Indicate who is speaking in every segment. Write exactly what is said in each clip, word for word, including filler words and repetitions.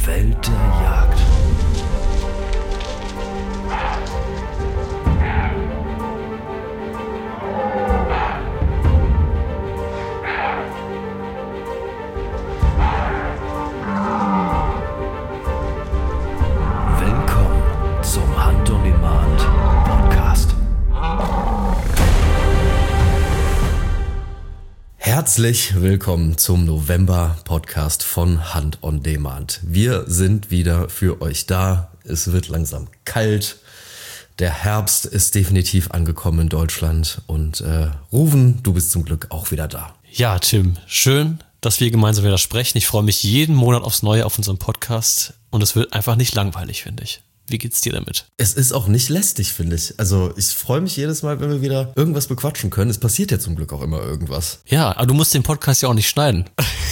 Speaker 1: Welt der Jagd. Willkommen zum Hunt on Demand Podcast.
Speaker 2: Herzlich willkommen zum November-Podcast von Hunt on Demand. Wir sind wieder für euch da. Es wird langsam kalt. Der Herbst ist definitiv angekommen in Deutschland. Und äh, Ruven, du bist zum Glück auch wieder da.
Speaker 3: Ja, Tim, schön, dass wir gemeinsam wieder sprechen. Ich freue mich jeden Monat aufs Neue auf unserem Podcast. Und es wird einfach nicht langweilig, finde ich. Wie geht's dir damit?
Speaker 2: Es ist auch nicht lästig, finde ich. Also ich freue mich jedes Mal, wenn wir wieder irgendwas bequatschen können. Es passiert ja zum Glück auch immer irgendwas.
Speaker 3: Ja, aber du musst den Podcast ja auch nicht schneiden.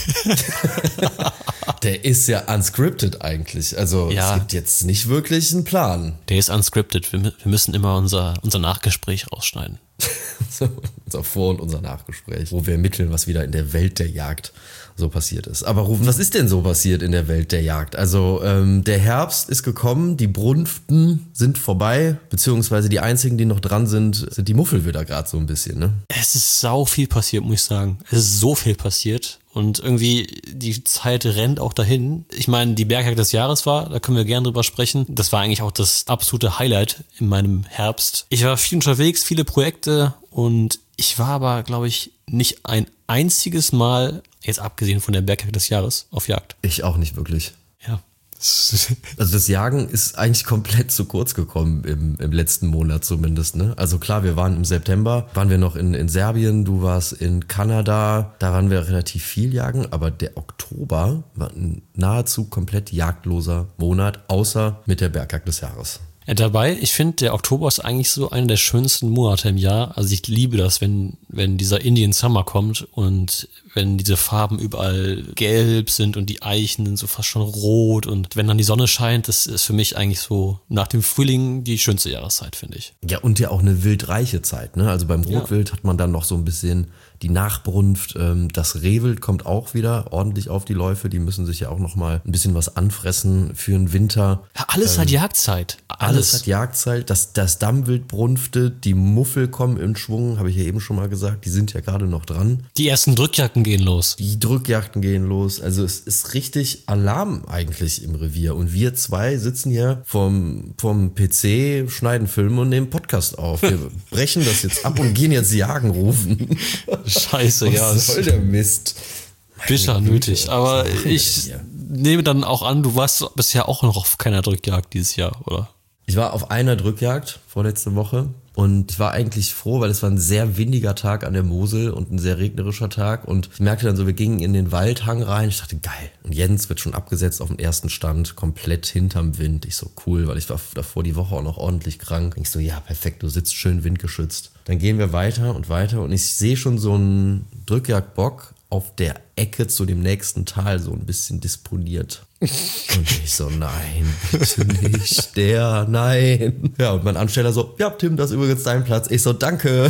Speaker 2: Der ist ja unscripted eigentlich. Also
Speaker 3: Ja.
Speaker 2: es gibt jetzt nicht wirklich einen Plan.
Speaker 3: Der ist unscripted. Wir, wir müssen immer unser, unser Nachgespräch rausschneiden.
Speaker 2: So, unser Vor- und unser Nachgespräch, wo wir ermitteln, was wieder in der Welt der Jagd so passiert ist. Aber Rufen, was ist denn so passiert in der Welt der Jagd? Also ähm, der Herbst ist gekommen, die Brunften sind vorbei, beziehungsweise die einzigen, die noch dran sind, sind die Muffelwidder gerade so ein bisschen, ne?
Speaker 3: Es ist sau viel passiert, muss ich sagen. Es ist so viel passiert. Und irgendwie die Zeit rennt auch dahin. Ich meine, die Bergjagd des Jahres war, da können wir gerne drüber sprechen. Das war eigentlich auch das absolute Highlight in meinem Herbst. Ich war viel unterwegs, viele Projekte und ich war aber, glaube ich, nicht ein einziges Mal, jetzt abgesehen von der Bergjagd des Jahres, auf Jagd.
Speaker 2: Ich auch nicht wirklich.
Speaker 3: Ja.
Speaker 2: Also das Jagen ist eigentlich komplett zu kurz gekommen im, im letzten Monat zumindest, ne? Also klar, wir waren im September, waren wir noch in, in Serbien, du warst in Kanada, da waren wir relativ viel jagen, aber der Oktober war ein nahezu komplett jagdloser Monat, außer mit der Bergjagd des Jahres.
Speaker 3: Ja, dabei, ich finde, der Oktober ist eigentlich so einer der schönsten Monate im Jahr. Also ich liebe das, wenn wenn dieser Indian Summer kommt und wenn diese Farben überall gelb sind und die Eichen sind so fast schon rot und wenn dann die Sonne scheint, das ist für mich eigentlich so nach dem Frühling die schönste Jahreszeit, finde ich.
Speaker 2: Ja, und ja auch eine wildreiche Zeit, ne? Also beim Rotwild hat man dann noch so ein bisschen die Nachbrunft. Ähm, das Rehwild kommt auch wieder ordentlich auf die Läufe. Die müssen sich ja auch noch mal ein bisschen was anfressen für den Winter.
Speaker 3: Ja, alles ähm, hat Jagdzeit.
Speaker 2: Alles
Speaker 3: Alles.
Speaker 2: hat Jagdzeit. Das, das Dammwild brunftet, die Muffel kommen in Schwung, habe ich ja eben schon mal gesagt. Die sind ja gerade noch dran.
Speaker 3: Die ersten Drückjagden gehen los.
Speaker 2: Die Drückjagden gehen los. Also es ist richtig Alarm eigentlich im Revier. Und wir zwei sitzen hier vom, vom P C, schneiden Filme und nehmen Podcast auf. Wir brechen das jetzt ab und gehen jetzt Jagen rufen.
Speaker 3: Scheiße, ja.
Speaker 2: Was soll der Mist?
Speaker 3: Bitter nötig. Aber
Speaker 2: Was machen wir
Speaker 3: ich
Speaker 2: denn hier?
Speaker 3: nehme dann auch an, du warst bisher auch noch auf keiner Drückjagd dieses Jahr, oder?
Speaker 2: Ich war auf einer Drückjagd vorletzte Woche und ich war eigentlich froh, weil es war ein sehr windiger Tag an der Mosel und ein sehr regnerischer Tag und ich merkte dann so, wir gingen in den Waldhang rein, ich dachte, geil. Und Jens wird schon abgesetzt auf dem ersten Stand, komplett hinterm Wind. Ich so, cool, weil ich war davor die Woche auch noch ordentlich krank. Ich so, ja, perfekt, du sitzt schön windgeschützt. Dann gehen wir weiter und weiter und ich sehe schon so einen Drückjagdbock auf der Ecke zu dem nächsten Tal so ein bisschen disponiert. Und ich so, nein, bitte nicht, der, nein. Ja, und mein Ansteller so, ja, Tim, das ist übrigens dein Platz. Ich so, danke,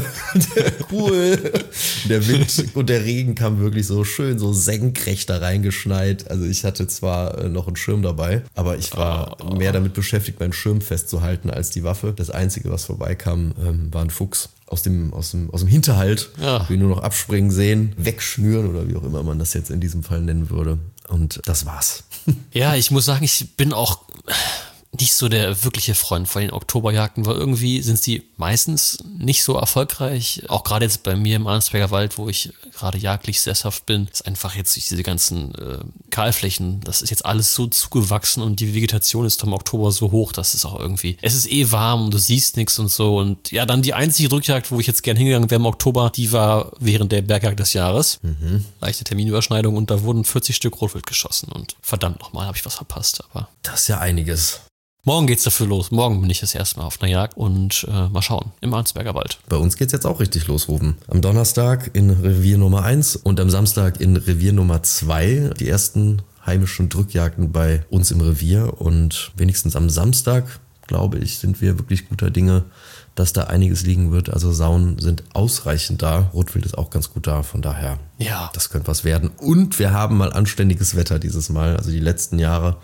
Speaker 2: cool. Der Wind und der Regen kam wirklich so schön, so senkrecht da reingeschneit. Also ich hatte zwar äh, noch einen Schirm dabei, aber ich war oh. mehr damit beschäftigt, meinen Schirm festzuhalten als die Waffe. Das Einzige, was vorbeikam, ähm, war ein Fuchs aus dem, aus dem, aus dem Hinterhalt.
Speaker 3: Ja.
Speaker 2: Wir nur noch abspringen sehen, wegschnüren oder wie auch immer man das jetzt in diesem Fall nennen würde. Und das war's.
Speaker 3: Ja, ich muss sagen, ich bin auch nicht so der wirkliche Freund von den Oktoberjagden, weil irgendwie sind sie meistens nicht so erfolgreich. Auch gerade jetzt bei mir im Arnsberger Wald, wo ich gerade jagdlich sesshaft bin, ist einfach jetzt durch diese ganzen äh, Kahlflächen, das ist jetzt alles so zugewachsen und die Vegetation ist im Oktober so hoch, dass es auch irgendwie, es ist eh warm und du siehst nichts und so. Und ja, dann die einzige Drückjagd, wo ich jetzt gern hingegangen wäre im Oktober, die war während der Bergjagd des Jahres. Mhm. Leichte Terminüberschneidung und da wurden vierzig Stück Rotwild geschossen und verdammt nochmal, habe ich was verpasst. Aber
Speaker 2: das ist ja einiges.
Speaker 3: Morgen geht's dafür los. Morgen bin ich das erste Mal auf einer Jagd und äh, mal schauen, im Arnsberger Wald.
Speaker 2: Bei uns geht's jetzt auch richtig los, Ruben. Am Donnerstag in Revier Nummer eins und am Samstag in Revier Nummer zwei. Die ersten heimischen Drückjagden bei uns im Revier und wenigstens am Samstag, glaube ich, sind wir wirklich guter Dinge, dass da einiges liegen wird. Also Sauen sind ausreichend da. Rotwild ist auch ganz gut da, von daher,
Speaker 3: ja,
Speaker 2: das könnte was werden. Und wir haben mal anständiges Wetter dieses Mal. Also die letzten Jahre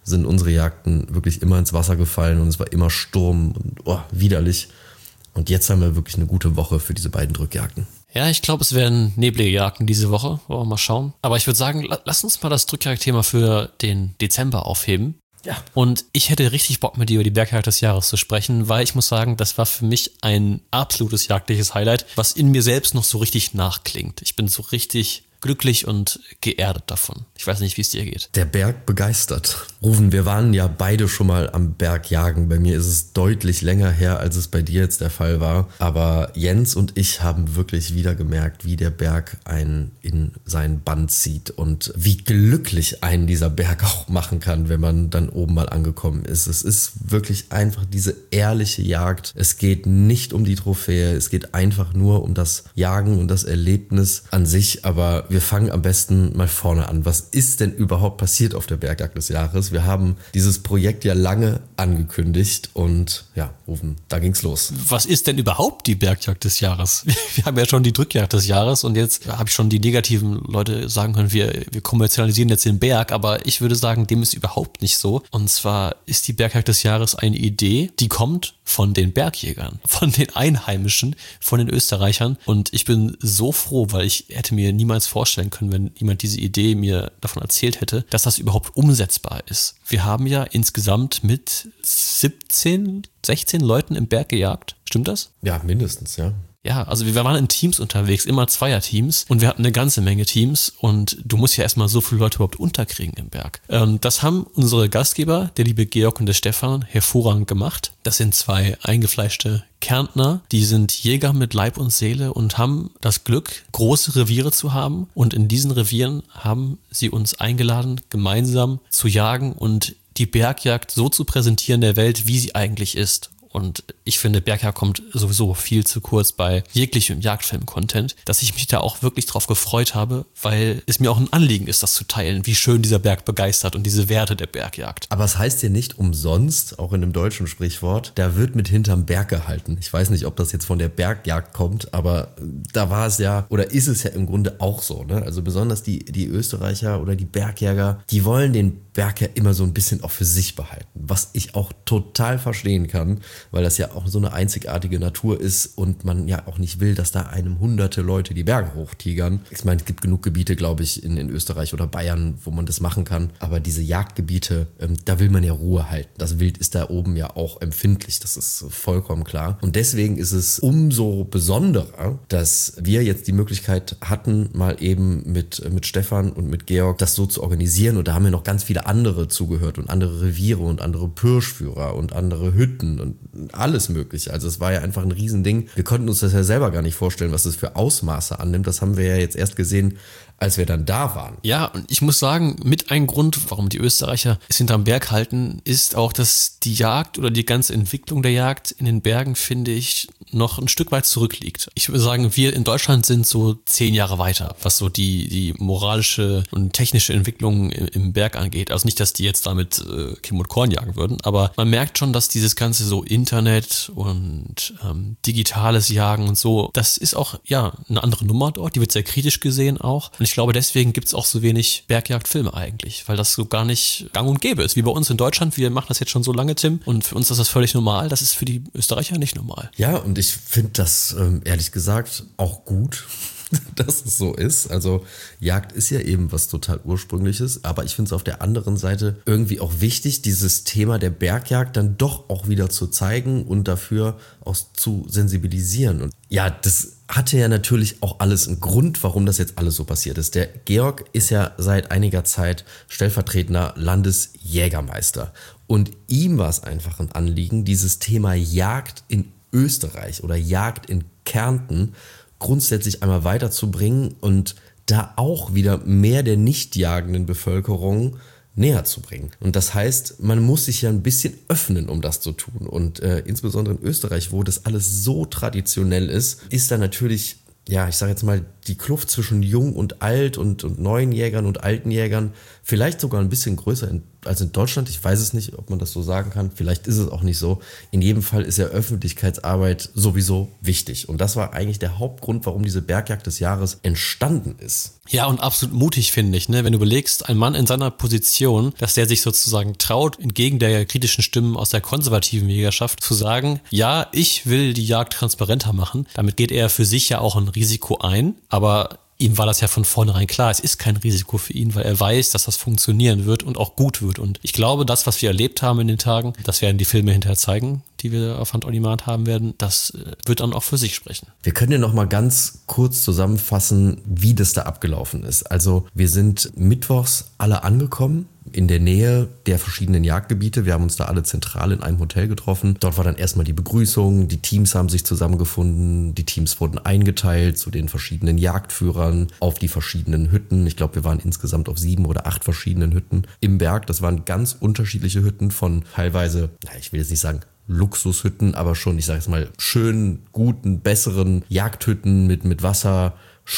Speaker 2: sind unsere Jagden wirklich immer ins Wasser gefallen und es war immer Sturm und oh, widerlich. Und jetzt haben wir wirklich eine gute Woche für diese beiden Drückjagden.
Speaker 3: Ja, ich glaube, es werden neblige Jagden diese Woche. Wollen wir mal schauen. Aber ich würde sagen, lass uns mal das Drückjagdthema für den Dezember aufheben.
Speaker 2: Ja.
Speaker 3: Und ich hätte richtig Bock mit dir über die Bergjagd des Jahres zu sprechen, weil ich muss sagen, das war für mich ein absolutes jagdliches Highlight, was in mir selbst noch so richtig nachklingt. Ich bin so richtig glücklich und geerdet davon. Ich weiß nicht, wie es dir geht.
Speaker 2: Der Berg begeistert. Rufen, wir waren ja beide schon mal am Berg jagen. Bei mir ist es deutlich länger her, als es bei dir jetzt der Fall war. Aber Jens und ich haben wirklich wieder gemerkt, wie der Berg einen in seinen Bann zieht und wie glücklich einen dieser Berg auch machen kann, wenn man dann oben mal angekommen ist. Es ist wirklich einfach diese ehrliche Jagd. Es geht nicht um die Trophäe, es geht einfach nur um das Jagen und das Erlebnis an sich. Aber wir fangen am besten mal vorne an. Was ist denn überhaupt passiert auf der Bergjagd des Jahres? Wir haben dieses Projekt ja lange angekündigt und ja, Rufen, da ging's los.
Speaker 3: Was ist denn überhaupt die Bergjagd des Jahres? Wir haben ja schon die Drückjagd des Jahres und jetzt habe ich schon die negativen Leute sagen können, wir, wir kommerzialisieren jetzt den Berg, aber ich würde sagen, dem ist überhaupt nicht so. Und zwar ist die Bergjagd des Jahres eine Idee, die kommt von den Bergjägern, von den Einheimischen, von den Österreichern. Und ich bin so froh, weil ich hätte mir niemals vorstellen können, wenn jemand diese Idee mir davon erzählt hätte, dass das überhaupt umsetzbar ist. Wir haben ja insgesamt mit siebzehn, sechzehn Leuten im Berg gejagt. Stimmt das?
Speaker 2: Ja, mindestens, ja.
Speaker 3: Ja, also wir waren in Teams unterwegs, immer Zweierteams und wir hatten eine ganze Menge Teams und du musst ja erstmal so viele Leute überhaupt unterkriegen im Berg. Ähm, das haben unsere Gastgeber, der liebe Georg und der Stefan, hervorragend gemacht. Das sind zwei eingefleischte Kärntner, die sind Jäger mit Leib und Seele und haben das Glück, große Reviere zu haben und in diesen Revieren haben sie uns eingeladen, gemeinsam zu jagen und die Bergjagd so zu präsentieren der Welt, wie sie eigentlich ist. Und ich finde, Bergjagd kommt sowieso viel zu kurz bei jeglichem Jagdfilm-Content, dass ich mich da auch wirklich drauf gefreut habe, weil es mir auch ein Anliegen ist, das zu teilen, wie schön dieser Berg begeistert und diese Werte der Bergjagd.
Speaker 2: Aber es heißt ja nicht umsonst, auch in einem deutschen Sprichwort, da wird mit hinterm Berg gehalten. Ich weiß nicht, ob das jetzt von der Bergjagd kommt, aber da war es ja, oder ist es ja im Grunde auch so, ne? Also besonders die, die Österreicher oder die Bergjäger, die wollen den Berg ja immer so ein bisschen auch für sich behalten, was ich auch total verstehen kann, weil das ja auch so eine einzigartige Natur ist und man ja auch nicht will, dass da einem hunderte Leute die Berge hochtigern. Ich meine, es gibt genug Gebiete, glaube ich, in, in Österreich oder Bayern, wo man das machen kann, aber diese Jagdgebiete, ähm, da will man ja Ruhe halten. Das Wild ist da oben ja auch empfindlich, das ist vollkommen klar. Und deswegen ist es umso besonderer, dass wir jetzt die Möglichkeit hatten, mal eben mit, mit Stefan und mit Georg das so zu organisieren und da haben wir noch ganz viele andere zugehört und andere Reviere und andere Pirschführer und andere Hütten und alles mögliche. Also es war ja einfach ein Riesending. Wir konnten uns das ja selber gar nicht vorstellen, was es für Ausmaße annimmt. Das haben wir ja jetzt erst gesehen, als wir dann da waren.
Speaker 3: Ja, und ich muss sagen, mit ein Grund, warum die Österreicher es hinterm Berg halten, ist auch, dass die Jagd oder die ganze Entwicklung der Jagd in den Bergen, finde ich, noch ein Stück weit zurückliegt. Ich würde sagen, wir in Deutschland sind so zehn Jahre weiter, was so die, die moralische und technische Entwicklung im, im Berg angeht. Also nicht, dass die jetzt damit äh, Kim und Korn jagen würden, aber man merkt schon, dass dieses ganze so Internet und ähm, digitales Jagen und so, das ist auch, ja, eine andere Nummer dort. Die wird sehr kritisch gesehen auch. Und ich glaube, deswegen gibt es auch so wenig Bergjagdfilme eigentlich, weil das so gar nicht gang und gäbe ist. Wie bei uns in Deutschland, wir machen das jetzt schon so lange, Tim, und für uns ist das völlig normal. Das ist für die Österreicher nicht normal.
Speaker 2: Ja, und ich finde das ähm, ehrlich gesagt auch gut, dass es so ist. Also Jagd ist ja eben was total Ursprüngliches, aber ich finde es auf der anderen Seite irgendwie auch wichtig, dieses Thema der Bergjagd dann doch auch wieder zu zeigen und dafür auch zu sensibilisieren. Und ja, das hatte ja natürlich auch alles einen Grund, warum das jetzt alles so passiert ist. Der Georg ist ja seit einiger Zeit stellvertretender Landesjägermeister und ihm war es einfach ein Anliegen, dieses Thema Jagd in Österreich oder Jagd in Kärnten grundsätzlich einmal weiterzubringen und da auch wieder mehr der nicht jagenden Bevölkerung näher zu bringen. Und das heißt, man muss sich ja ein bisschen öffnen, um das zu tun. Und äh, insbesondere in Österreich, wo das alles so traditionell ist, ist da natürlich, ja, ich sage jetzt mal, die Kluft zwischen jung und alt und, und neuen Jägern und alten Jägern vielleicht sogar ein bisschen größer in, als in Deutschland. Ich weiß es nicht, ob man das so sagen kann. Vielleicht ist es auch nicht so. In jedem Fall ist ja Öffentlichkeitsarbeit sowieso wichtig. Und das war eigentlich der Hauptgrund, warum diese Bergjagd des Jahres entstanden ist.
Speaker 3: Ja, und absolut mutig, finde ich, ne? Wenn du überlegst, ein Mann in seiner Position, dass der sich sozusagen traut, entgegen der kritischen Stimmen aus der konservativen Jägerschaft zu sagen, ja, ich will die Jagd transparenter machen. Damit geht er für sich ja auch ein Risiko ein, aber ihm war das ja von vornherein klar, es ist kein Risiko für ihn, weil er weiß, dass das funktionieren wird und auch gut wird. Und ich glaube, das, was wir erlebt haben in den Tagen, das werden die Filme hinterher zeigen, die wir auf Hunt on Demand haben werden, das wird dann auch für sich sprechen.
Speaker 2: Wir können ja noch mal ganz kurz zusammenfassen, wie das da abgelaufen ist. Also wir sind mittwochs alle angekommen in der Nähe der verschiedenen Jagdgebiete. Wir haben uns da alle zentral in einem Hotel getroffen. Dort war dann erstmal die Begrüßung, die Teams haben sich zusammengefunden, die Teams wurden eingeteilt zu den verschiedenen Jagdführern auf die verschiedenen Hütten. Ich glaube, wir waren insgesamt auf sieben oder acht verschiedenen Hütten im Berg. Das waren ganz unterschiedliche Hütten von teilweise, ich will jetzt nicht sagen Luxushütten, aber schon, ich sage jetzt mal, schönen, guten, besseren Jagdhütten mit, mit Wasser,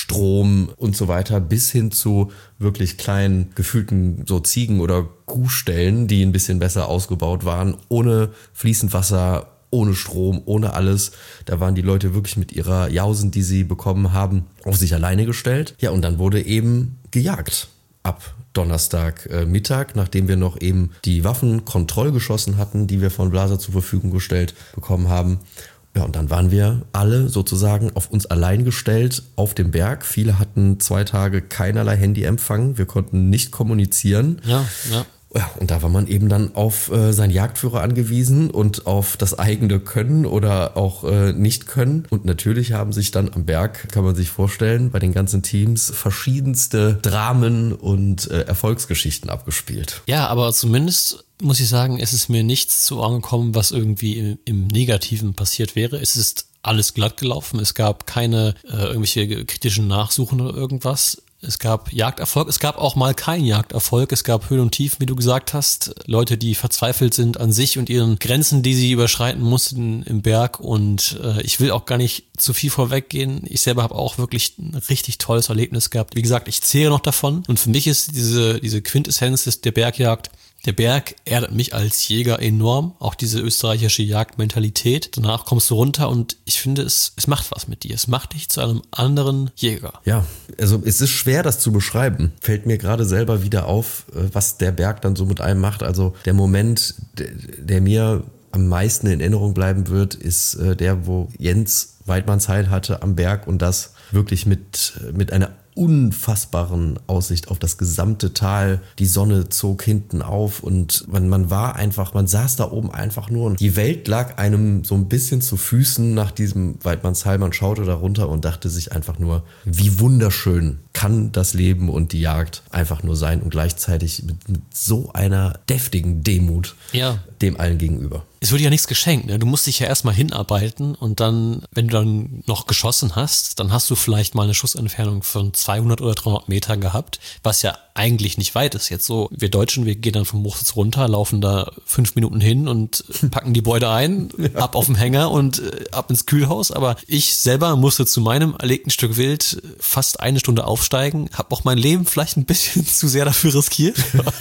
Speaker 2: Strom und so weiter, bis hin zu wirklich kleinen, gefühlten so Ziegen- oder Kuhställen, die ein bisschen besser ausgebaut waren, ohne fließend Wasser, ohne Strom, ohne alles. Da waren die Leute wirklich mit ihrer Jausen, die sie bekommen haben, auf sich alleine gestellt. Ja, und dann wurde eben gejagt ab Donnerstag äh, Mittag, nachdem wir noch eben die Waffen kontrollgeschossen hatten, die wir von Blaser zur Verfügung gestellt bekommen haben. Ja, und dann waren wir alle sozusagen auf uns allein gestellt auf dem Berg. Viele hatten zwei Tage keinerlei Handyempfang. Wir konnten nicht kommunizieren.
Speaker 3: Ja, ja.
Speaker 2: Ja, und da war man eben dann auf äh, seinen Jagdführer angewiesen und auf das eigene Können oder auch äh, Nicht-Können. Und natürlich haben sich dann am Berg, kann man sich vorstellen, bei den ganzen Teams verschiedenste Dramen und äh, Erfolgsgeschichten abgespielt.
Speaker 3: Ja, aber zumindest muss ich sagen, es ist mir nichts zu Ohren gekommen, was irgendwie im, im Negativen passiert wäre. Es ist alles glatt gelaufen. Es gab keine äh, irgendwelche kritischen Nachsuchen oder irgendwas. Es gab Jagderfolg, es gab auch mal keinen Jagderfolg, es gab Höhen und Tiefen, wie du gesagt hast, Leute, die verzweifelt sind an sich und ihren Grenzen, die sie überschreiten mussten im Berg, und äh, ich will auch gar nicht zu viel vorweggehen. Ich selber habe auch wirklich ein richtig tolles Erlebnis gehabt. Wie gesagt, ich zehre noch davon, und für mich ist diese, diese Quintessenz des, der Bergjagd: Der Berg erdet mich als Jäger enorm, auch diese österreichische Jagdmentalität. Danach kommst du runter und ich finde, es, es macht was mit dir. Es macht dich zu einem anderen Jäger.
Speaker 2: Ja, also es ist schwer, das zu beschreiben. Fällt mir gerade selber wieder auf, was der Berg dann so mit einem macht. Also der Moment, der, der mir am meisten in Erinnerung bleiben wird, ist der, wo Jens Weidmannsheil hatte am Berg, und das wirklich mit, mit einer unfassbaren Aussicht auf das gesamte Tal. Die Sonne zog hinten auf und man, man war einfach, man saß da oben einfach nur, und die Welt lag einem so ein bisschen zu Füßen nach diesem Weidmannsheil. Man schaute da runter und dachte sich einfach nur, wie wunderschön kann das Leben und die Jagd einfach nur sein, und gleichzeitig mit, mit so einer deftigen Demut
Speaker 3: Ja.
Speaker 2: dem allen gegenüber.
Speaker 3: Es wird ja nichts geschenkt, ne? Du musst dich ja erstmal hinarbeiten, und dann, wenn du dann noch geschossen hast, dann hast du vielleicht mal eine Schussentfernung von zweihundert oder dreihundert Metern gehabt, was ja eigentlich nicht weit ist. Jetzt so, wir Deutschen, wir gehen dann vom Hochsitz runter, laufen da fünf Minuten hin und packen die Beute ein, ja. ab auf den Hänger und äh, ab ins Kühlhaus. Aber ich selber musste zu meinem erlegten Stück Wild fast eine Stunde aufsteigen, habe auch mein Leben vielleicht ein bisschen zu sehr dafür riskiert.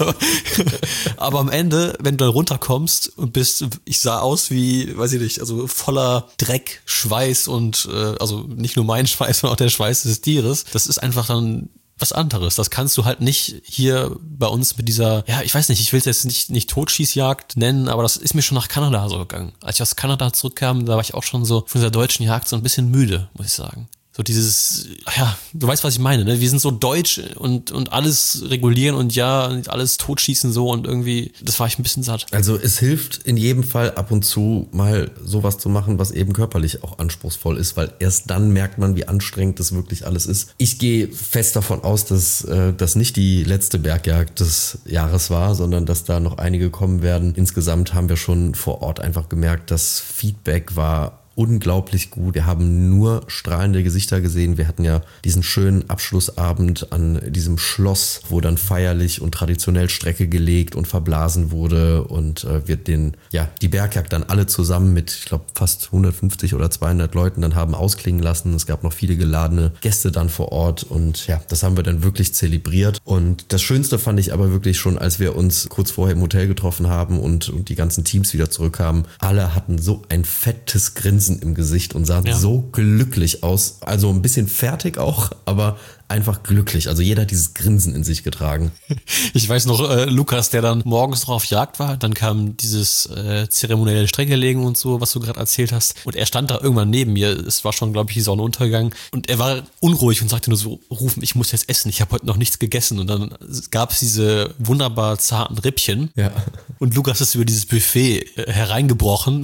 Speaker 3: Aber am Ende, wenn du dann runterkommst und bist, ich sah aus wie, weiß ich nicht, also voller Dreck, Schweiß und äh, also nicht nur mein Schweiß, sondern auch der Schweiß des Tieres. Das ist einfach dann was anderes. Das kannst du halt nicht hier bei uns mit dieser, ja, ich weiß nicht, ich will es jetzt nicht, nicht Totschießjagd nennen, aber das ist mir schon nach Kanada so gegangen. Als ich aus Kanada zurückkam, da war ich auch schon so von dieser deutschen Jagd so ein bisschen müde, muss ich sagen. So dieses, ja, du weißt, was ich meine, ne? Wir sind so deutsch und, und alles regulieren und ja, alles totschießen so, und irgendwie, das war ich ein bisschen satt.
Speaker 2: Also es hilft in jedem Fall ab und zu mal sowas zu machen, was eben körperlich auch anspruchsvoll ist, weil erst dann merkt man, wie anstrengend das wirklich alles ist. Ich gehe fest davon aus, dass äh, das nicht die letzte Bergjagd des Jahres war, sondern dass da noch einige kommen werden. Insgesamt haben wir schon vor Ort einfach gemerkt, das Feedback war unglaublich gut. Wir haben nur strahlende Gesichter gesehen. Wir hatten ja diesen schönen Abschlussabend an diesem Schloss, wo dann feierlich und traditionell Strecke gelegt und verblasen wurde und äh, wir den, ja, die Bergjagd dann alle zusammen mit, ich glaube, fast hundertfünfzig oder zweihundert Leuten dann haben ausklingen lassen. Es gab noch viele geladene Gäste dann vor Ort und ja, das haben wir dann wirklich zelebriert. Und das Schönste fand ich aber wirklich schon, als wir uns kurz vorher im Hotel getroffen haben und, und die ganzen Teams wieder zurückkamen. Alle hatten so ein fettes Grinsen im Gesicht und sahen ja. so glücklich aus. Also ein bisschen fertig auch, aber einfach glücklich. Also jeder hat dieses Grinsen in sich getragen.
Speaker 3: Ich weiß noch, äh, Lukas, der dann morgens noch auf Jagd war, dann kam dieses äh, zeremonielle Streckelegen und so, was du gerade erzählt hast. Und er stand da irgendwann neben mir. Es war schon, glaube ich, die Sonnenuntergang. Und er war unruhig und sagte nur so, Rufen, ich muss jetzt essen. Ich habe heute noch nichts gegessen. Und dann gab es diese wunderbar zarten Rippchen.
Speaker 2: Ja.
Speaker 3: Und Lukas ist über dieses Buffet äh, hereingebrochen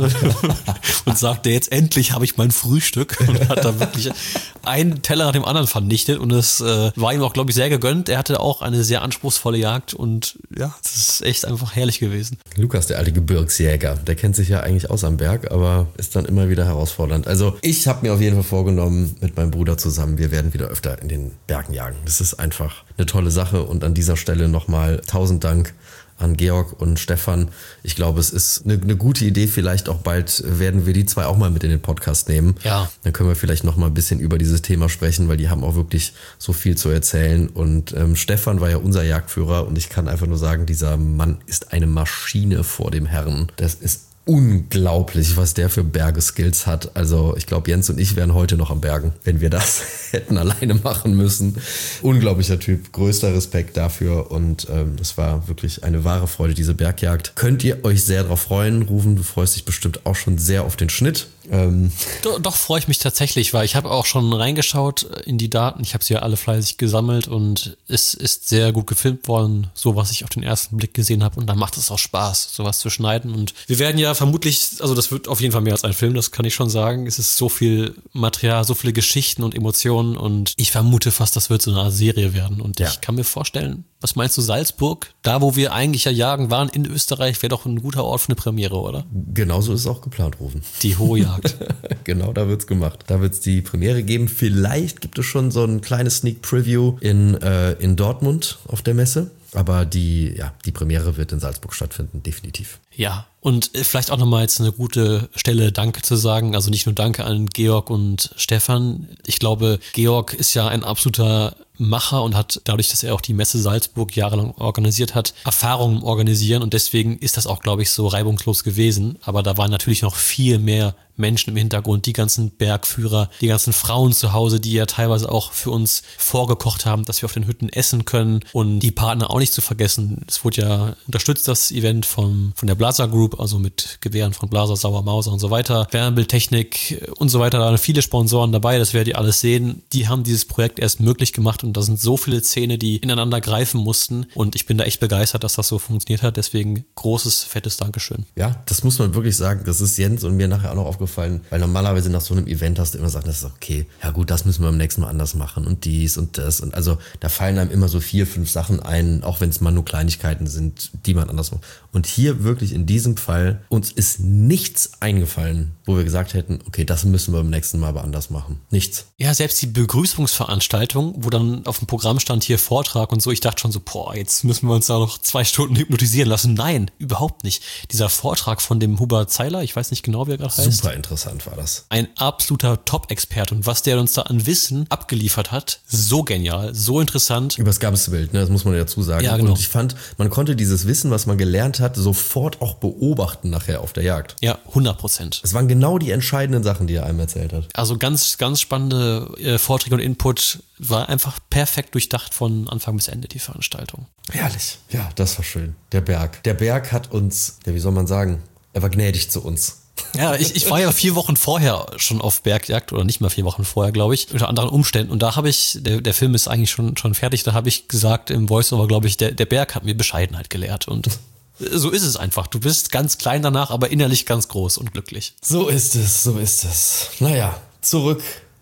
Speaker 3: und sagte, jetzt endlich habe ich mein Frühstück. Und hat da wirklich einen Teller nach dem anderen vernichtet. Und es äh, war ihm auch, glaube ich, sehr gegönnt. Er hatte auch eine sehr anspruchsvolle Jagd und ja, das ist echt einfach herrlich gewesen.
Speaker 2: Lukas, der alte Gebirgsjäger, der kennt sich ja eigentlich aus am Berg, aber ist dann immer wieder herausfordernd. Also ich habe mir auf jeden Fall vorgenommen, mit meinem Bruder zusammen, wir werden wieder öfter in den Bergen jagen. Das ist einfach eine tolle Sache und an dieser Stelle nochmal tausend Dank an Georg und Stefan. Ich glaube, es ist eine, eine gute Idee. Vielleicht auch bald werden wir die zwei auch mal mit in den Podcast nehmen.
Speaker 3: Ja.
Speaker 2: Dann können wir vielleicht noch mal ein bisschen über dieses Thema sprechen, weil die haben auch wirklich so viel zu erzählen. Und ähm, Stefan war ja unser Jagdführer und ich kann einfach nur sagen, dieser Mann ist eine Maschine vor dem Herrn. Das ist unglaublich, was der für Bergeskills hat. Also ich glaube, Jens und ich wären heute noch am Bergen, wenn wir das hätten alleine machen müssen. Unglaublicher Typ, größter Respekt dafür und ähm, es war wirklich eine wahre Freude, diese Bergjagd. Könnt ihr euch sehr drauf freuen. Rufen, du freust dich bestimmt auch schon sehr auf den Schnitt. Ähm.
Speaker 3: Doch, doch freue ich mich tatsächlich, weil ich habe auch schon reingeschaut in die Daten. Ich habe sie ja alle fleißig gesammelt und es ist sehr gut gefilmt worden, so was ich auf den ersten Blick gesehen habe. Und dann macht es auch Spaß, sowas zu schneiden. Und wir werden ja vermutlich, also das wird auf jeden Fall mehr als ein Film, das kann ich schon sagen. Es ist so viel Material, so viele Geschichten und Emotionen und ich vermute fast, das wird so eine Art Serie werden. Und ja. Ich kann mir vorstellen, was meinst du, Salzburg? Da, wo wir eigentlich ja jagen waren in Österreich, wäre doch ein guter Ort für eine Premiere, oder?
Speaker 2: Genauso ist es auch geplant, Rufen.
Speaker 3: Die hohe Jagd.
Speaker 2: Genau, da wird's gemacht. Da wird's die Premiere geben. Vielleicht gibt es schon so ein kleines Sneak Preview in, äh, in Dortmund auf der Messe. Aber die, ja, die Premiere wird in Salzburg stattfinden, definitiv.
Speaker 3: Ja, und vielleicht auch nochmal jetzt eine gute Stelle Danke zu sagen. Also nicht nur Danke an Georg und Stefan. Ich glaube, Georg ist ja ein absoluter Macher und hat dadurch, dass er auch die Messe Salzburg jahrelang organisiert hat, Erfahrungen im Organisieren und deswegen ist das auch, glaube ich, so reibungslos gewesen. Aber da waren natürlich noch viel mehr Menschen im Hintergrund, die ganzen Bergführer, die ganzen Frauen zu Hause, die ja teilweise auch für uns vorgekocht haben, dass wir auf den Hütten essen können und die Partner auch nicht zu vergessen. Es wurde ja unterstützt, das Event von, von der Blaser Group, also mit Gewehren von Blaser, Sauer Mauser und so weiter, Wärmebildtechnik und so weiter. Da waren viele Sponsoren dabei, das werdet ihr alles sehen. Die haben dieses Projekt erst möglich gemacht und da sind so viele Zähne, die ineinander greifen mussten und ich bin da echt begeistert, dass das so funktioniert hat. Deswegen großes, fettes Dankeschön.
Speaker 2: Ja, das muss man wirklich sagen. Das ist Jens und mir nachher auch noch aufgefallen. Weil normalerweise nach so einem Event hast du immer gesagt, das ist okay, ja gut, das müssen wir beim nächsten Mal anders machen und dies und das und also da fallen einem immer so vier, fünf Sachen ein, auch wenn es mal nur Kleinigkeiten sind, die man anders macht. Und hier wirklich in diesem Fall, uns ist nichts eingefallen, wo wir gesagt hätten, okay, das müssen wir beim nächsten Mal aber anders machen. Nichts.
Speaker 3: Ja, selbst die Begrüßungsveranstaltung, wo dann auf dem Programm stand hier Vortrag und so, ich dachte schon so, boah, jetzt müssen wir uns da noch zwei Stunden hypnotisieren lassen. Nein, überhaupt nicht. Dieser Vortrag von dem Hubert Zeiler, ich weiß nicht genau, wie er gerade heißt.
Speaker 2: Super interessant war das.
Speaker 3: Ein absoluter Top-Experte und was der uns da an Wissen abgeliefert hat, so genial, so interessant.
Speaker 2: Über das Gamsbild, ne, das muss man ja dazu sagen.
Speaker 3: Ja, genau.
Speaker 2: Und ich fand, man konnte dieses Wissen, was man gelernt hat, sofort auch beobachten nachher auf der Jagd.
Speaker 3: Ja, hundert Prozent.
Speaker 2: Es waren genau die entscheidenden Sachen, die er einem erzählt hat.
Speaker 3: Also ganz, ganz spannende äh, Vorträge und Input, war einfach perfekt durchdacht von Anfang bis Ende, die Veranstaltung.
Speaker 2: Herrlich. Ja, das war schön. Der Berg. Der Berg hat uns, ja, wie soll man sagen, er war gnädig zu uns.
Speaker 3: Ja, ich, ich war ja vier Wochen vorher schon auf Bergjagd oder nicht mal vier Wochen vorher, glaube ich, unter anderen Umständen. Und da habe ich, der, der Film ist eigentlich schon, schon fertig, da habe ich gesagt im Voiceover, glaube ich, der, der Berg hat mir Bescheidenheit gelehrt. Und so ist es einfach. Du bist ganz klein danach, aber innerlich ganz groß und glücklich.
Speaker 2: So ist es, so ist es. Naja, zurück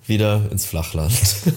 Speaker 2: wieder ins Flachland.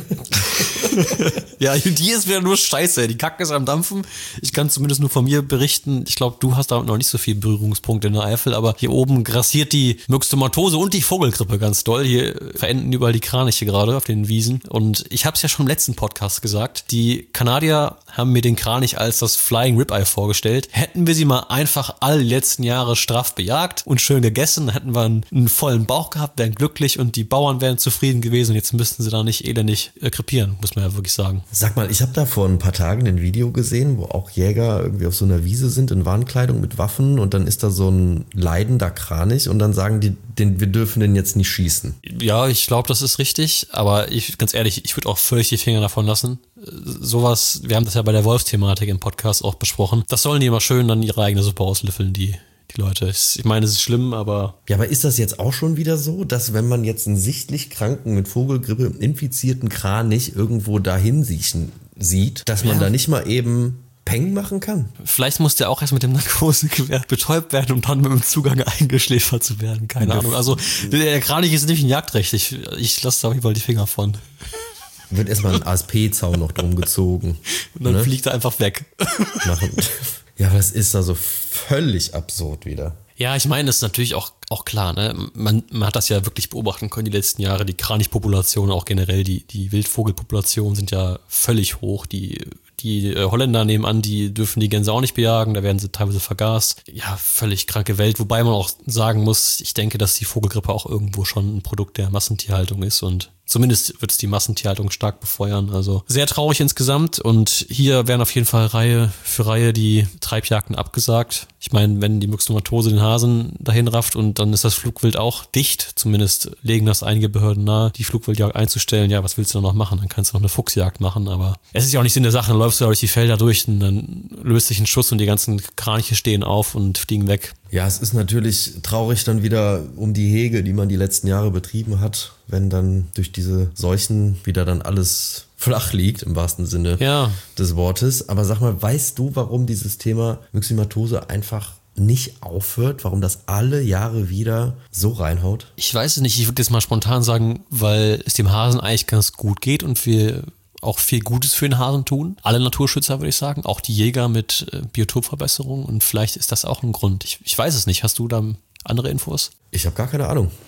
Speaker 3: Ja, die ist wieder nur scheiße. Die Kacke ist am Dampfen. Ich kann zumindest nur von mir berichten. Ich glaube, du hast damit noch nicht so viel Berührungspunkte in der Eifel, aber hier oben grassiert die Myxomatose und die Vogelgrippe ganz doll. Hier verenden überall die Kraniche gerade auf den Wiesen. Und ich habe es ja schon im letzten Podcast gesagt. Die Kanadier haben mir den Kranich als das Flying Ribeye vorgestellt. Hätten wir sie mal einfach alle letzten Jahre straff bejagt und schön gegessen, hätten wir einen, einen vollen Bauch gehabt, wären glücklich und die Bauern wären zufrieden gewesen. Und jetzt müssten sie da nicht elendig äh, krepieren, muss man ja wirklich sagen.
Speaker 2: Sag mal, ich habe da vor ein paar Tagen ein Video gesehen, wo auch Jäger irgendwie auf so einer Wiese sind in Warnkleidung mit Waffen und dann ist da so ein leidender Kranich und dann sagen die, den, wir dürfen den jetzt nicht schießen.
Speaker 3: Ja, ich glaube, das ist richtig, aber ich, ganz ehrlich, ich würde auch völlig die Finger davon lassen. Sowas, wir haben das ja bei der Wolfsthematik im Podcast auch besprochen. Das sollen die immer schön dann ihre eigene Suppe auslöffeln, die Die Leute. Ich meine, es ist schlimm, aber...
Speaker 2: Ja, aber ist das jetzt auch schon wieder so, dass wenn man jetzt einen sichtlich kranken, mit Vogelgrippe infizierten Kranich irgendwo dahin siechen sieht, dass man
Speaker 3: ja.
Speaker 2: da nicht mal eben Peng machen kann?
Speaker 3: Vielleicht muss der auch erst mit dem Narkosegewehr betäubt werden, um dann mit dem Zugang eingeschläfert zu werden. Keine Ahnung. Also der Kranich ist nicht ein Jagdrecht. Ich, ich lasse da auf jeden Fall die Finger von.
Speaker 2: Wird erstmal ein A S P-Zaun noch drum gezogen.
Speaker 3: Und dann
Speaker 2: ne?
Speaker 3: fliegt er einfach weg.
Speaker 2: Machen. Ja, das ist da so völlig absurd wieder.
Speaker 3: Ja, ich meine, das ist natürlich auch, auch klar, ne? Man, man hat das ja wirklich beobachten können die letzten Jahre. Die Kranichpopulation, auch generell die, die Wildvogelpopulationen sind ja völlig hoch. Die, die äh, Holländer nebenan, die dürfen die Gänse auch nicht bejagen, da werden sie teilweise vergast. Ja, völlig kranke Welt. Wobei man auch sagen muss, ich denke, dass die Vogelgrippe auch irgendwo schon ein Produkt der Massentierhaltung ist und zumindest wird es die Massentierhaltung stark befeuern. Also sehr traurig insgesamt und hier werden auf jeden Fall Reihe für Reihe die Treibjagden abgesagt. Ich meine, wenn die Myxomatose den Hasen dahin rafft und dann ist das Flugwild auch dicht, zumindest legen das einige Behörden nahe, die Flugwildjagd einzustellen. Ja, was willst du noch machen? Dann kannst du noch eine Fuchsjagd machen, aber es ist ja auch nicht Sinn der Sache. Dann läufst du da durch die Felder durch und dann löst sich ein Schuss und die ganzen Kraniche stehen auf und fliegen weg.
Speaker 2: Ja, es ist natürlich traurig dann wieder um die Hege, die man die letzten Jahre betrieben hat, wenn dann durch diese Seuchen wieder dann alles flach liegt, im wahrsten Sinne
Speaker 3: ja.
Speaker 2: des Wortes. Aber sag mal, weißt du, warum dieses Thema Myxomatose einfach nicht aufhört? Warum das alle Jahre wieder so reinhaut?
Speaker 3: Ich weiß es nicht. Ich würde jetzt mal spontan sagen, weil es dem Hasen eigentlich ganz gut geht und wir auch viel Gutes für den Hasen tun. Alle Naturschützer, würde ich sagen. Auch die Jäger mit äh, Biotopverbesserung. Und vielleicht ist das auch ein Grund. Ich, ich weiß es nicht. Hast du da andere Infos?
Speaker 2: Ich habe gar keine Ahnung.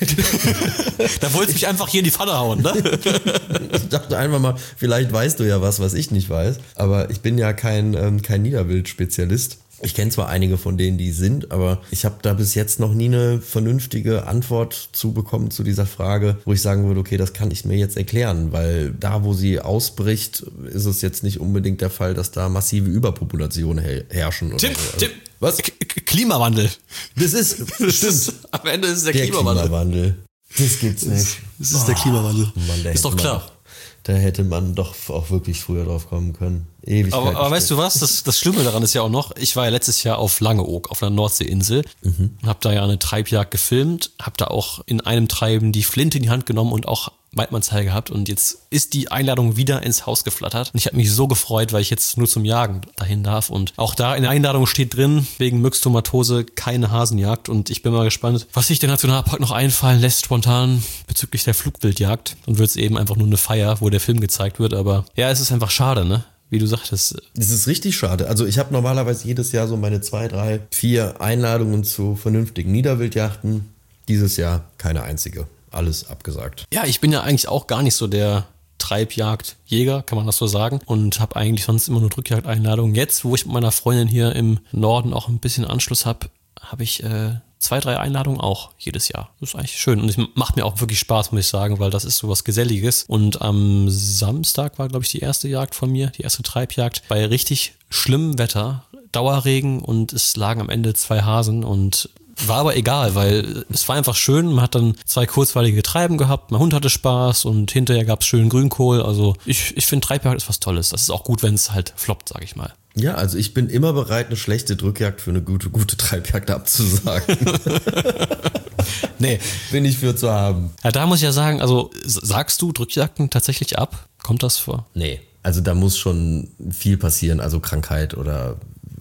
Speaker 3: Da wolltest du mich einfach hier in die Pfanne hauen, ne?
Speaker 2: Ich dachte einfach mal, vielleicht weißt du ja was, was ich nicht weiß. Aber ich bin ja kein, ähm, kein Niederwild-Spezialist. Ich kenne zwar einige von denen, die sind, aber ich habe da bis jetzt noch nie eine vernünftige Antwort zu bekommen zu dieser Frage, wo ich sagen würde, okay, das kann ich mir jetzt erklären, weil da, wo sie ausbricht, ist es jetzt nicht unbedingt der Fall, dass da massive Überpopulationen her- herrschen. Oder
Speaker 3: Tim,
Speaker 2: so. Also,
Speaker 3: Tim,
Speaker 2: was?
Speaker 3: K- K- Klimawandel.
Speaker 2: Das ist,
Speaker 3: Das
Speaker 2: stimmt.
Speaker 3: ist, am Ende ist es der,
Speaker 2: Der
Speaker 3: Klimawandel.
Speaker 2: Klimawandel. Das gibt's nicht.
Speaker 3: Das ist der Klimawandel.
Speaker 2: Mann, da
Speaker 3: ist doch
Speaker 2: hätte
Speaker 3: klar.
Speaker 2: Man, da hätte man doch auch wirklich früher drauf kommen können. Ewigkeit.
Speaker 3: Aber, aber weißt du was, das, das Schlimme daran ist ja auch noch, ich war ja letztes Jahr auf Langeoog, auf einer Nordseeinsel, mhm. und habe da ja eine Treibjagd gefilmt, habe da auch in einem Treiben die Flinte in die Hand genommen und auch Weitmannshai gehabt und jetzt ist die Einladung wieder ins Haus geflattert und ich habe mich so gefreut, weil ich jetzt nur zum Jagen dahin darf und auch da in der Einladung steht drin, wegen Myxomatose keine Hasenjagd und ich bin mal gespannt, was sich der Nationalpark noch einfallen lässt spontan bezüglich der Flugwildjagd und wird es eben einfach nur eine Feier, wo der Film gezeigt wird, aber ja, es ist einfach schade, ne? Wie du sagtest.
Speaker 2: Das ist richtig schade. Also ich habe normalerweise jedes Jahr so meine zwei, drei, vier Einladungen zu vernünftigen Niederwildjachten. Dieses Jahr keine einzige. Alles abgesagt.
Speaker 3: Ja, ich bin ja eigentlich auch gar nicht so der Treibjagdjäger, kann man das so sagen. Und habe eigentlich sonst immer nur Drückjagdeinladungen. Jetzt, wo ich mit meiner Freundin hier im Norden auch ein bisschen Anschluss habe, habe ich äh, zwei, drei Einladungen auch jedes Jahr. Das ist eigentlich schön. Und es macht mir auch wirklich Spaß, muss ich sagen, weil das ist so was Geselliges. Und am Samstag war, glaube ich, die erste Jagd von mir, die erste Treibjagd, bei richtig schlimmem Wetter, Dauerregen und es lagen am Ende zwei Hasen und war aber egal, weil es war einfach schön. Man hat dann zwei kurzweilige Treiben gehabt, mein Hund hatte Spaß und hinterher gab es schönen Grünkohl. Also ich, ich finde Treibjagd ist was Tolles. Das ist auch gut, wenn es halt floppt, sag ich mal.
Speaker 2: Ja, also ich bin immer bereit, eine schlechte Drückjagd für eine gute, gute Treibjagd abzusagen. Nee, bin ich für zu haben.
Speaker 3: Ja, da muss ich ja sagen, also sagst du Drückjagden tatsächlich ab? Kommt das vor?
Speaker 2: Nee, also da muss schon viel passieren, also Krankheit oder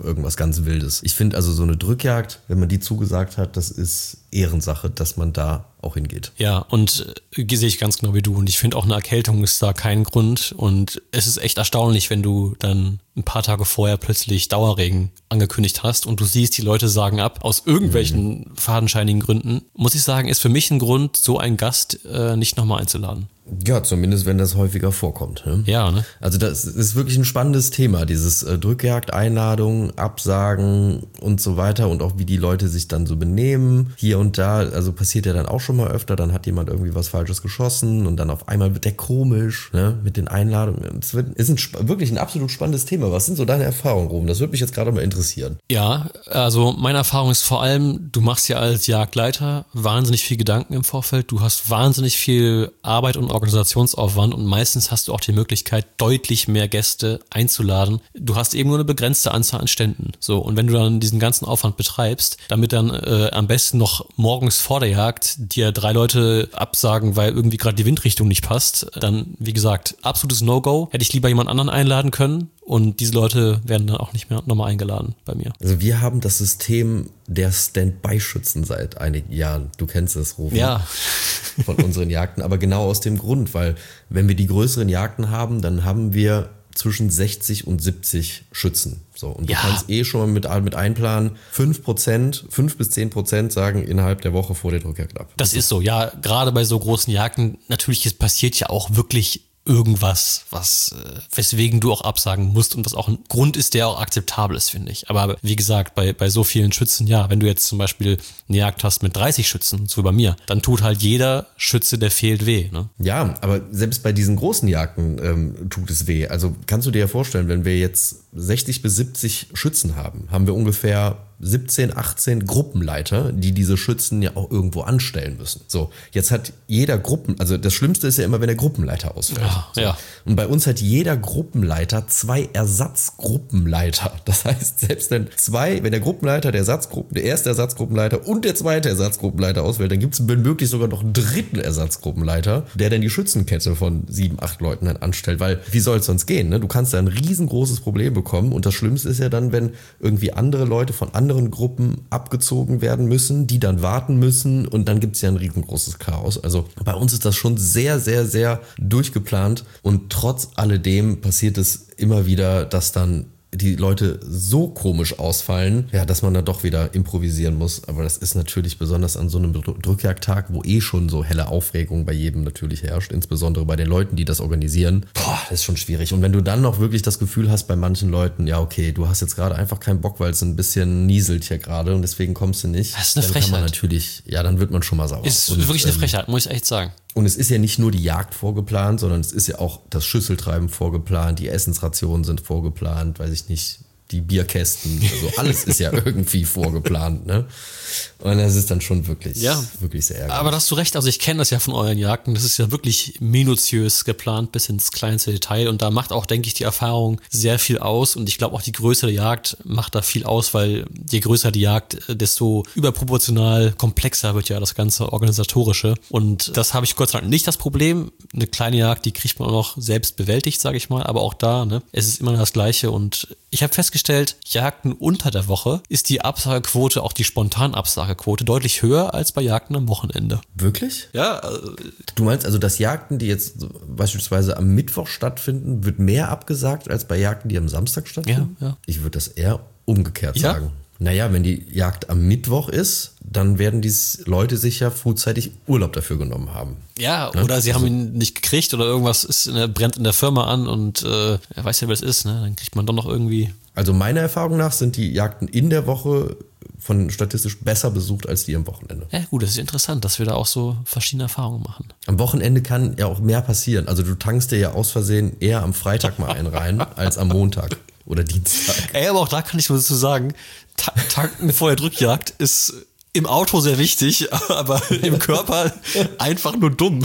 Speaker 2: irgendwas ganz Wildes. Ich finde also so eine Drückjagd, wenn man die zugesagt hat, das ist Ehrensache, dass man da auch hingeht.
Speaker 3: Ja, und äh, sehe ich ganz genau wie du. Und ich finde auch eine Erkältung ist da kein Grund. Und es ist echt erstaunlich, wenn du dann ein paar Tage vorher plötzlich Dauerregen angekündigt hast und du siehst, die Leute sagen ab, aus irgendwelchen mhm. fadenscheinigen Gründen. Muss ich sagen, ist für mich ein Grund, so einen Gast äh, nicht nochmal einzuladen.
Speaker 2: Ja, zumindest wenn das häufiger vorkommt. Ne?
Speaker 3: Ja, ne?
Speaker 2: Also das ist wirklich ein spannendes Thema, dieses äh, Drückjagd, Einladung, Absagen und so weiter und auch wie die Leute sich dann so benehmen. Hier und da, also passiert ja dann auch schon mal öfter, dann hat jemand irgendwie was Falsches geschossen und dann auf einmal wird der komisch, ne, mit den Einladungen. Es wird, ist ein, wirklich ein absolut spannendes Thema. Was sind so deine Erfahrungen, Ruben? Das würde mich jetzt gerade mal interessieren.
Speaker 3: Ja, also meine Erfahrung ist vor allem, du machst ja als Jagdleiter wahnsinnig viel Gedanken im Vorfeld, du hast wahnsinnig viel Arbeit und Organisationsaufwand und meistens hast du auch die Möglichkeit, deutlich mehr Gäste einzuladen. Du hast eben nur eine begrenzte Anzahl an Ständen. So, und wenn du dann diesen ganzen Aufwand betreibst, damit dann äh, am besten noch morgens vor der Jagd dir drei Leute absagen, weil irgendwie gerade die Windrichtung nicht passt, dann, wie gesagt, absolutes No-Go. Hätte ich lieber jemand anderen einladen können. Und diese Leute werden dann auch nicht mehr nochmal eingeladen bei mir.
Speaker 2: Also wir haben das System der Standby-Schützen seit einigen Jahren. Du kennst es, Rufen.
Speaker 3: Ja.
Speaker 2: Von unseren Jagden. Aber genau aus dem Grund, weil wenn wir die größeren Jagden haben, dann haben wir zwischen sechzig und siebzig Schützen. So, und du
Speaker 3: ja.
Speaker 2: kannst eh schon mal mit, mit einplanen, fünf Prozent, fünf bis zehn Prozent sagen innerhalb der Woche vor der Drückjagd ab.
Speaker 3: Das ist so, ja. Gerade bei so großen Jagden, natürlich, es passiert ja auch wirklich irgendwas, was äh, weswegen du auch absagen musst und was auch ein Grund ist, der auch akzeptabel ist, finde ich. Aber wie gesagt, bei bei so vielen Schützen, ja, wenn du jetzt zum Beispiel eine Jagd hast mit dreißig Schützen, so wie bei mir, dann tut halt jeder Schütze, der fehlt, weh. Ne?
Speaker 2: Ja, aber selbst bei diesen großen Jagden ähm, tut es weh. Also kannst du dir ja vorstellen, wenn wir jetzt sechzig bis siebzig Schützen haben, haben wir ungefähr siebzehn, achtzehn Gruppenleiter, die diese Schützen ja auch irgendwo anstellen müssen. So, jetzt hat jeder Gruppen, also das Schlimmste ist ja immer, wenn der Gruppenleiter ausfällt.
Speaker 3: Ja,
Speaker 2: so.
Speaker 3: ja.
Speaker 2: Und bei uns hat jeder Gruppenleiter zwei Ersatzgruppenleiter. Das heißt, selbst wenn zwei, wenn der Gruppenleiter, der Ersatzgruppen, der erste Ersatzgruppenleiter und der zweite Ersatzgruppenleiter ausfällt, dann gibt es womöglich sogar noch einen dritten Ersatzgruppenleiter, der dann die Schützenkette von sieben, acht Leuten dann anstellt. Weil, wie soll es sonst gehen? Ne? Du kannst da ein riesengroßes Problem bekommen. Und das Schlimmste ist ja dann, wenn irgendwie andere Leute von anderen Gruppen abgezogen werden müssen, die dann warten müssen und dann gibt es ja ein riesengroßes Chaos. Also bei uns ist das schon sehr, sehr, sehr durchgeplant und trotz alledem passiert es immer wieder, dass dann die Leute so komisch ausfallen, ja, dass man da doch wieder improvisieren muss. Aber das ist natürlich besonders an so einem Drückjagdtag, wo eh schon so helle Aufregung bei jedem natürlich herrscht, insbesondere bei den Leuten, die das organisieren. Boah, das ist schon schwierig. Und wenn du dann noch wirklich das Gefühl hast bei manchen Leuten, ja, okay, du hast jetzt gerade einfach keinen Bock, weil es ein bisschen nieselt hier gerade und deswegen kommst du nicht.
Speaker 3: Das ist eine
Speaker 2: dann
Speaker 3: Frechheit.
Speaker 2: Kann man natürlich, ja, dann wird man schon mal sauer.
Speaker 3: Ist
Speaker 2: und,
Speaker 3: wirklich eine
Speaker 2: ähm,
Speaker 3: Frechheit, muss ich echt sagen.
Speaker 2: Und es ist ja nicht nur die Jagd vorgeplant, sondern es ist ja auch das Schüsseltreiben vorgeplant, die Essensrationen sind vorgeplant, weiß ich nicht, die Bierkästen, also alles ist ja irgendwie vorgeplant, ne? Und das ist dann schon wirklich,
Speaker 3: ja.
Speaker 2: wirklich sehr ärgerlich.
Speaker 3: Aber da hast du recht, also ich kenne das ja von euren Jagden, das ist ja wirklich minutiös geplant bis ins kleinste Detail und da macht auch, denke ich, die Erfahrung sehr viel aus und ich glaube auch die Größe der Jagd macht da viel aus, weil je größer die Jagd, desto überproportional komplexer wird ja das ganze Organisatorische und das habe ich Gott sei Dank nicht das Problem. Eine kleine Jagd, die kriegt man auch noch selbst bewältigt, sage ich mal, aber auch da, ne, es ist immer das Gleiche und ich habe festgestellt, Jagden unter der Woche ist die Absagequote, auch die spontan Absagequote deutlich höher als bei Jagden am Wochenende.
Speaker 2: Wirklich?
Speaker 3: Ja. Äh,
Speaker 2: du meinst also, dass Jagden, die jetzt beispielsweise am Mittwoch stattfinden, wird mehr abgesagt als bei Jagden, die am Samstag stattfinden?
Speaker 3: Ja, ja.
Speaker 2: Ich würde das eher umgekehrt
Speaker 3: ja?
Speaker 2: sagen. Naja, wenn die Jagd am Mittwoch ist, dann werden die Leute sich ja frühzeitig Urlaub dafür genommen haben.
Speaker 3: Ja, ne? Oder sie also, haben ihn nicht gekriegt oder irgendwas ist in der, brennt in der Firma an und äh, er weiß ja, wer es ist, ne? Dann kriegt man doch noch irgendwie...
Speaker 2: Also meiner Erfahrung nach sind die Jagden in der Woche von statistisch besser besucht als die am Wochenende.
Speaker 3: Ja gut, das ist interessant, dass wir da auch so verschiedene Erfahrungen machen.
Speaker 2: Am Wochenende kann ja auch mehr passieren. Also du tankst dir ja aus Versehen eher am Freitag mal einen rein als am Montag oder Dienstag.
Speaker 3: Ey, aber auch da kann ich nur dazu sagen, ta- tanken vor der Drückjagd ist im Auto sehr wichtig, aber im Körper einfach nur dumm.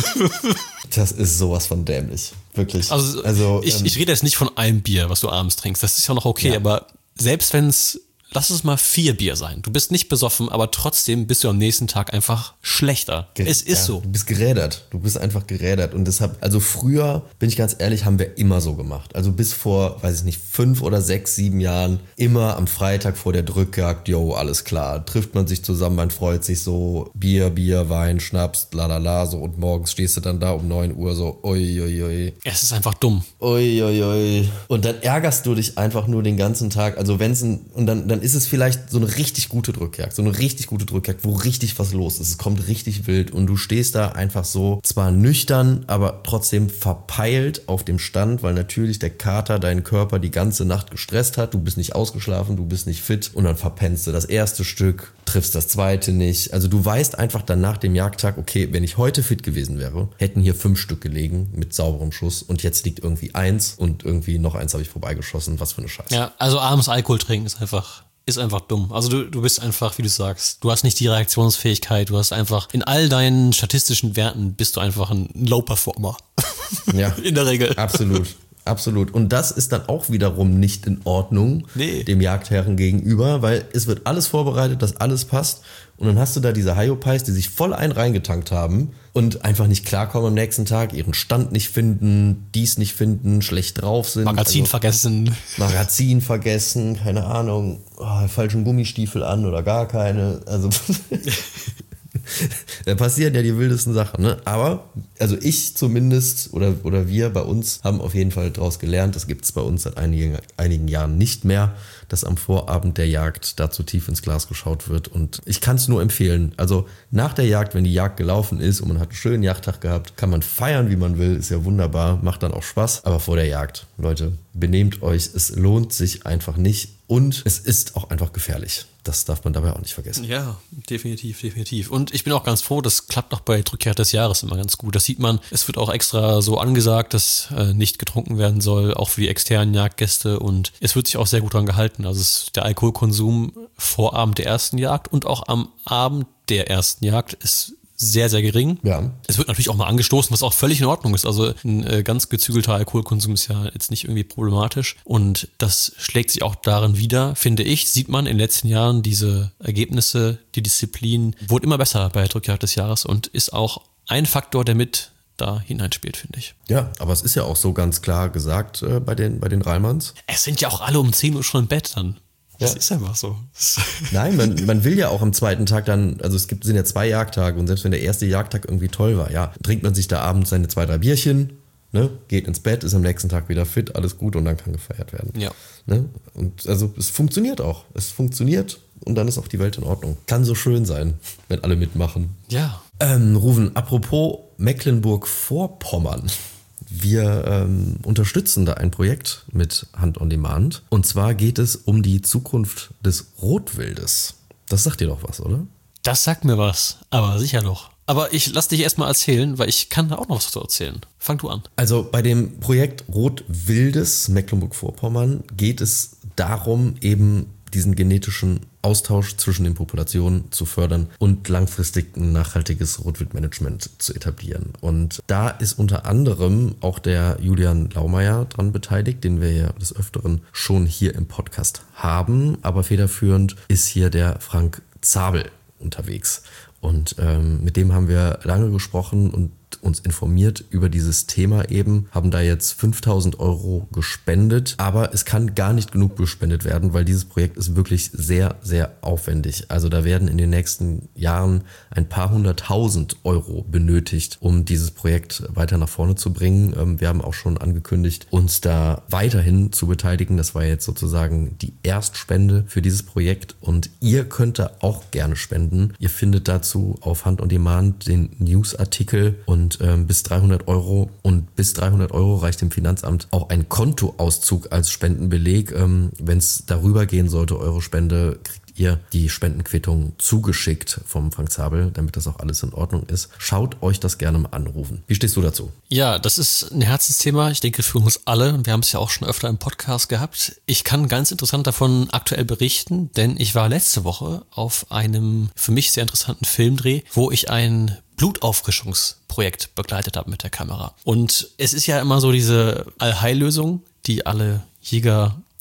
Speaker 2: Das ist sowas von dämlich. Wirklich.
Speaker 3: Also,
Speaker 2: also
Speaker 3: ich,
Speaker 2: ähm,
Speaker 3: ich rede jetzt nicht von einem Bier, was du abends trinkst. Das ist ja noch okay, ja. Aber selbst wenn es lass es mal vier Bier sein. Du bist nicht besoffen, aber trotzdem bist du am nächsten Tag einfach schlechter. Ge- es ist ja, so.
Speaker 2: Du bist gerädert. Du bist einfach gerädert. Und deshalb, also früher, bin ich ganz ehrlich, haben wir immer so gemacht. Also bis vor, weiß ich nicht, fünf oder sechs, sieben Jahren, immer am Freitag vor der Drückjagd, yo, alles klar. Trifft man sich zusammen, man freut sich so, Bier, Bier, Wein, Schnaps, lalala, so. Und morgens stehst du dann da um neun Uhr so, ui, ui, ui.
Speaker 3: Es ist einfach dumm.
Speaker 2: Ui, ui, ui. Und dann ärgerst du dich einfach nur den ganzen Tag. Also wenn es ein, und dann, dann ist es vielleicht so eine richtig gute Drückjagd, so eine richtig gute Drückjagd, wo richtig was los ist. Es kommt richtig wild und du stehst da einfach so, zwar nüchtern, aber trotzdem verpeilt auf dem Stand, weil natürlich der Kater deinen Körper die ganze Nacht gestresst hat. Du bist nicht ausgeschlafen, du bist nicht fit und dann verpennst du das erste Stück, triffst das zweite nicht. Also du weißt einfach dann nach dem Jagdtag, okay, wenn ich heute fit gewesen wäre, hätten hier fünf Stück gelegen mit sauberem Schuss und jetzt liegt irgendwie eins und irgendwie noch eins habe ich vorbeigeschossen. Was für eine Scheiße.
Speaker 3: Ja, also abends Alkohol trinken ist einfach, ist einfach dumm. Also du, du bist einfach, wie du sagst, du hast nicht die Reaktionsfähigkeit, du hast einfach, in all deinen statistischen Werten bist du einfach ein Low-Performer.
Speaker 2: Ja.
Speaker 3: In der Regel.
Speaker 2: Absolut. Absolut. Und das ist dann auch wiederum nicht in Ordnung
Speaker 3: nee.
Speaker 2: dem Jagdherren gegenüber, weil es wird alles vorbereitet, dass alles passt. Und dann hast du da diese Hyopies, die sich voll ein reingetankt haben und einfach nicht klarkommen am nächsten Tag, ihren Stand nicht finden, dies nicht finden, schlecht drauf sind.
Speaker 3: Magazin also, vergessen.
Speaker 2: Magazin vergessen, keine Ahnung, oh, falschen Gummistiefel an oder gar keine. Also da passieren ja die wildesten Sachen, ne? Aber, also ich zumindest oder, oder wir bei uns haben auf jeden Fall daraus gelernt, das gibt es bei uns seit einigen, einigen Jahren nicht mehr, dass am Vorabend der Jagd da zu tief ins Glas geschaut wird. Und ich kann es nur empfehlen. Also nach der Jagd, wenn die Jagd gelaufen ist und man hat einen schönen Jagdtag gehabt, kann man feiern, wie man will, ist ja wunderbar, macht dann auch Spaß. Aber vor der Jagd, Leute, benehmt euch, es lohnt sich einfach nicht. Und es ist auch einfach gefährlich. Das darf man dabei auch nicht vergessen.
Speaker 3: Ja, definitiv, definitiv. Und ich bin auch ganz froh, das klappt auch bei Drückjagd des Jahres immer ganz gut. Das sieht man, es wird auch extra so angesagt, dass äh, nicht getrunken werden soll, auch für die externen Jagdgäste. Und es wird sich auch sehr gut dran gehalten. Also es, der Alkoholkonsum vor Abend der ersten Jagd und auch am Abend der ersten Jagd ist sehr, sehr gering.
Speaker 2: Ja.
Speaker 3: Es wird natürlich auch mal angestoßen, was auch völlig in Ordnung ist. Also ein äh, ganz gezügelter Alkoholkonsum ist ja jetzt nicht irgendwie problematisch. Und das schlägt sich auch darin wider, finde ich, sieht man in den letzten Jahren diese Ergebnisse, die Disziplin wurde immer besser bei Drückjagd des Jahres und ist auch ein Faktor, der mit da hineinspielt, finde ich.
Speaker 2: Ja, aber es ist ja auch so ganz klar gesagt äh, bei den, bei den Reimanns.
Speaker 3: Es sind ja auch alle um zehn Uhr schon im Bett dann. Das ja. ist einfach so.
Speaker 2: Nein, man, man will ja auch am zweiten Tag dann, also es gibt, sind ja zwei Jagdtage und selbst wenn der erste Jagdtag irgendwie toll war, ja, trinkt man sich da abends seine zwei, drei Bierchen, ne, geht ins Bett, ist am nächsten Tag wieder fit, alles gut und dann kann gefeiert werden.
Speaker 3: Ja.
Speaker 2: Ne? Und also es funktioniert auch. Es funktioniert und dann ist auch die Welt in Ordnung. Kann so schön sein, wenn alle mitmachen.
Speaker 3: Ja.
Speaker 2: Ähm, Ruven, apropos Mecklenburg-Vorpommern. Wir ähm, unterstützen da ein Projekt mit Hunt on Demand. Und zwar geht es um die Zukunft des Rotwildes. Das sagt dir doch was, oder?
Speaker 3: Das sagt mir was, aber sicher doch. Aber ich lass dich erstmal erzählen, weil ich kann da auch noch was zu erzählen. Fang du an.
Speaker 2: Also bei dem Projekt Rotwildes Mecklenburg-Vorpommern geht es darum, eben diesen genetischen Austausch zwischen den Populationen zu fördern und langfristig ein nachhaltiges Rotwildmanagement zu etablieren. Und da ist unter anderem auch der Julian Laumeier dran beteiligt, den wir ja des Öfteren schon hier im Podcast haben. Aber federführend ist hier der Frank Zabel unterwegs. Und ähm, mit dem haben wir lange gesprochen und uns informiert über dieses Thema eben, haben da jetzt fünftausend Euro gespendet, aber es kann gar nicht genug gespendet werden, weil dieses Projekt ist wirklich sehr, sehr aufwendig. Also da werden in den nächsten Jahren ein paar hunderttausend Euro benötigt, um dieses Projekt weiter nach vorne zu bringen. Wir haben auch schon angekündigt, uns da weiterhin zu beteiligen. Das war jetzt sozusagen die Erstspende für dieses Projekt und ihr könnt da auch gerne spenden. Ihr findet dazu auf Hunt on Demand den Newsartikel und Und ähm, bis dreihundert Euro und bis dreihundert Euro reicht dem Finanzamt auch ein Kontoauszug als Spendenbeleg. Ähm, wenn es darüber gehen sollte, eure Spende, kriegt ihr die Spendenquittung zugeschickt vom Frank Zabel, damit das auch alles in Ordnung ist. Schaut euch das gerne mal anrufen. Wie stehst du dazu?
Speaker 3: Ja, das ist ein Herzensthema, ich denke für uns alle. Wir haben es ja auch schon öfter im Podcast gehabt. Ich kann ganz interessant davon aktuell berichten, denn ich war letzte Woche auf einem für mich sehr interessanten Filmdreh, wo ich ein Blutauffrischungsprojekt begleitet habe mit der Kamera. Und es ist ja immer so diese Allheillösung, die alle Jäger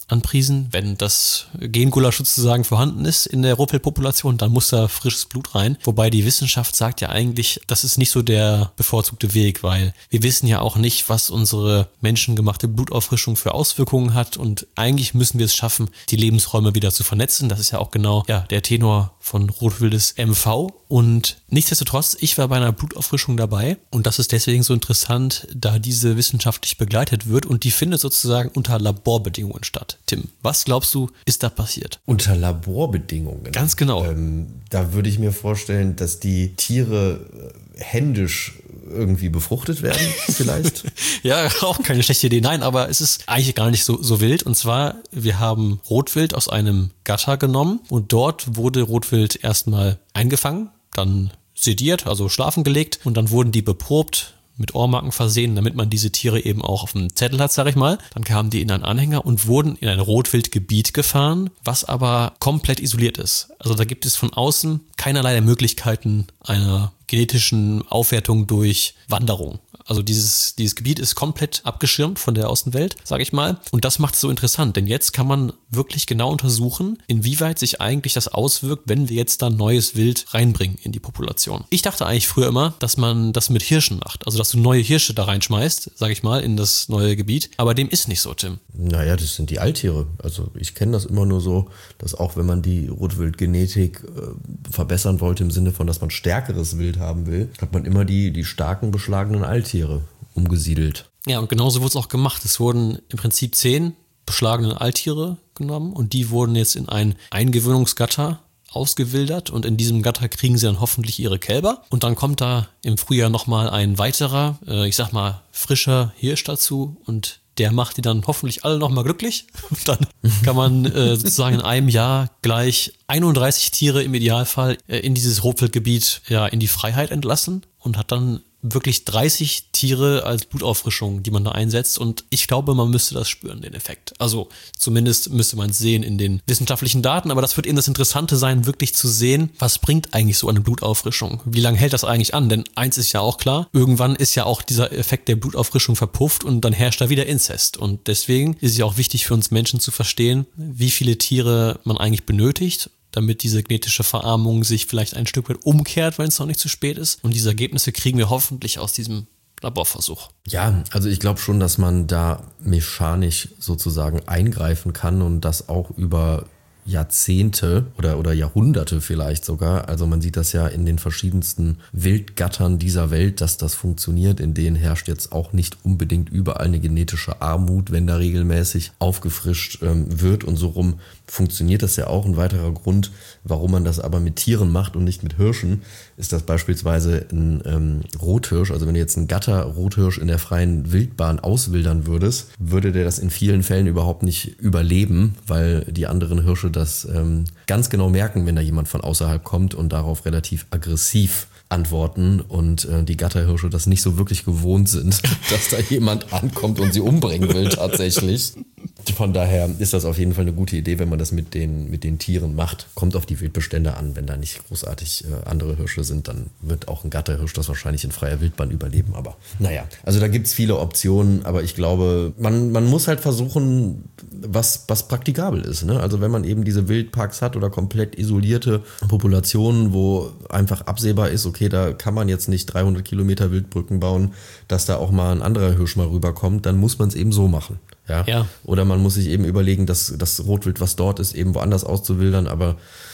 Speaker 3: anpriesen. Wenn das Gengulasch sozusagen vorhanden ist in der Rotwildpopulation, dann muss da frisches Blut rein. Wobei die Wissenschaft sagt ja eigentlich, das ist nicht so der bevorzugte Weg, weil wir wissen ja auch nicht, was unsere menschengemachte Blutauffrischung für Auswirkungen hat und eigentlich müssen wir es schaffen, die Lebensräume wieder zu vernetzen. Das ist ja auch genau ja, der Tenor von Rotwildes M V. Und nichtsdestotrotz, ich war bei einer Blutauffrischung dabei und das ist deswegen so interessant, da diese wissenschaftlich begleitet wird und die findet sozusagen unter Laborbedingungen statt. Tim, was glaubst du, ist da passiert?
Speaker 2: Unter Laborbedingungen?
Speaker 3: Ganz genau.
Speaker 2: Ähm, da würde ich mir vorstellen, dass die Tiere äh, händisch irgendwie befruchtet werden, vielleicht.
Speaker 3: Ja, auch keine schlechte Idee. Nein, aber es ist eigentlich gar nicht so, so wild. Und zwar, wir haben Rotwild aus einem Gatter genommen und dort wurde Rotwild erstmal eingefangen, dann sediert, also schlafen gelegt und dann wurden die beprobt, mit Ohrmarken versehen, damit man diese Tiere eben auch auf dem Zettel hat, sag ich mal. Dann kamen die in einen Anhänger und wurden in ein Rotwildgebiet gefahren, was aber komplett isoliert ist. Also da gibt es von außen keinerlei der Möglichkeiten einer genetischen Aufwertung durch Wanderung. Also dieses, dieses Gebiet ist komplett abgeschirmt von der Außenwelt, sage ich mal. Und das macht es so interessant, denn jetzt kann man wirklich genau untersuchen, inwieweit sich eigentlich das auswirkt, wenn wir jetzt da neues Wild reinbringen in die Population. Ich dachte eigentlich früher immer, dass man das mit Hirschen macht, also dass du neue Hirsche da reinschmeißt, sage ich mal, in das neue Gebiet. Aber dem ist nicht so, Tim.
Speaker 2: Naja, das sind die Alttiere. Also ich kenne das immer nur so, dass auch wenn man die Rotwildgenetik äh, verbessern wollte, im Sinne von, dass man stärkeres Wild haben will, hat man immer die, die starken, beschlagenen Alttiere umgesiedelt.
Speaker 3: Ja, und genauso wurde es auch gemacht. Es wurden im Prinzip zehn beschlagene Alttiere genommen und die wurden jetzt in ein Eingewöhnungsgatter ausgewildert und in diesem Gatter kriegen sie dann hoffentlich ihre Kälber und dann kommt da im Frühjahr nochmal ein weiterer, äh, ich sag mal, frischer Hirsch dazu und der macht die dann hoffentlich alle nochmal glücklich. Und dann kann man äh, sozusagen in einem Jahr gleich einunddreißig Tiere im Idealfall äh, in dieses Rotwildgebiet ja in die Freiheit entlassen und hat dann wirklich dreißig Tiere als Blutauffrischung, die man da einsetzt und ich glaube, man müsste das spüren, den Effekt. Also zumindest müsste man es sehen in den wissenschaftlichen Daten, aber das wird eben das Interessante sein, wirklich zu sehen, was bringt eigentlich so eine Blutauffrischung? Wie lange hält das eigentlich an? Denn eins ist ja auch klar, irgendwann ist ja auch dieser Effekt der Blutauffrischung verpufft und dann herrscht da wieder Inzest und deswegen ist es ja auch wichtig für uns Menschen zu verstehen, wie viele Tiere man eigentlich benötigt, damit diese genetische Verarmung sich vielleicht ein Stück weit umkehrt, wenn es noch nicht zu spät ist. Und diese Ergebnisse kriegen wir hoffentlich aus diesem Laborversuch.
Speaker 2: Ja, also ich glaube schon, dass man da mechanisch sozusagen eingreifen kann und das auch über Jahrzehnte oder, oder Jahrhunderte vielleicht sogar. Also man sieht das ja in den verschiedensten Wildgattern dieser Welt, dass das funktioniert. In denen herrscht jetzt auch nicht unbedingt überall eine genetische Armut, wenn da regelmäßig aufgefrischt ähm, wird. Und so rum funktioniert das ja auch. Ein weiterer Grund, warum man das aber mit Tieren macht und nicht mit Hirschen, ist, dass beispielsweise ein ähm, Rothirsch, also wenn du jetzt einen Gatter-Rothirsch in der freien Wildbahn auswildern würdest, würde der das in vielen Fällen überhaupt nicht überleben, weil die anderen Hirsche das ähm, ganz genau merken, wenn da jemand von außerhalb kommt und darauf relativ aggressiv antworten und äh, die Gatterhirsche das nicht so wirklich gewohnt sind, dass da jemand ankommt und sie umbringen will tatsächlich. Von daher ist das auf jeden Fall eine gute Idee, wenn man das mit den, mit den Tieren macht. Kommt auf die Wildbestände an. Wenn da nicht großartig äh, andere Hirsche sind, dann wird auch ein Gatterhirsch das wahrscheinlich in freier Wildbahn überleben. Aber naja, also da gibt's viele Optionen, aber ich glaube, man, man muss halt versuchen, was, was praktikabel ist. Ne? Also wenn man eben diese Wildparks hat oder komplett isolierte Populationen, wo einfach absehbar ist, okay, da kann man jetzt nicht dreihundert Kilometer Wildbrücken bauen, dass da auch mal ein anderer Hirsch mal rüberkommt, dann muss man es eben so machen. Ja?
Speaker 3: Ja.
Speaker 2: Oder man muss sich eben überlegen, dass das Rotwild, was dort ist, eben woanders auszuwildern, aber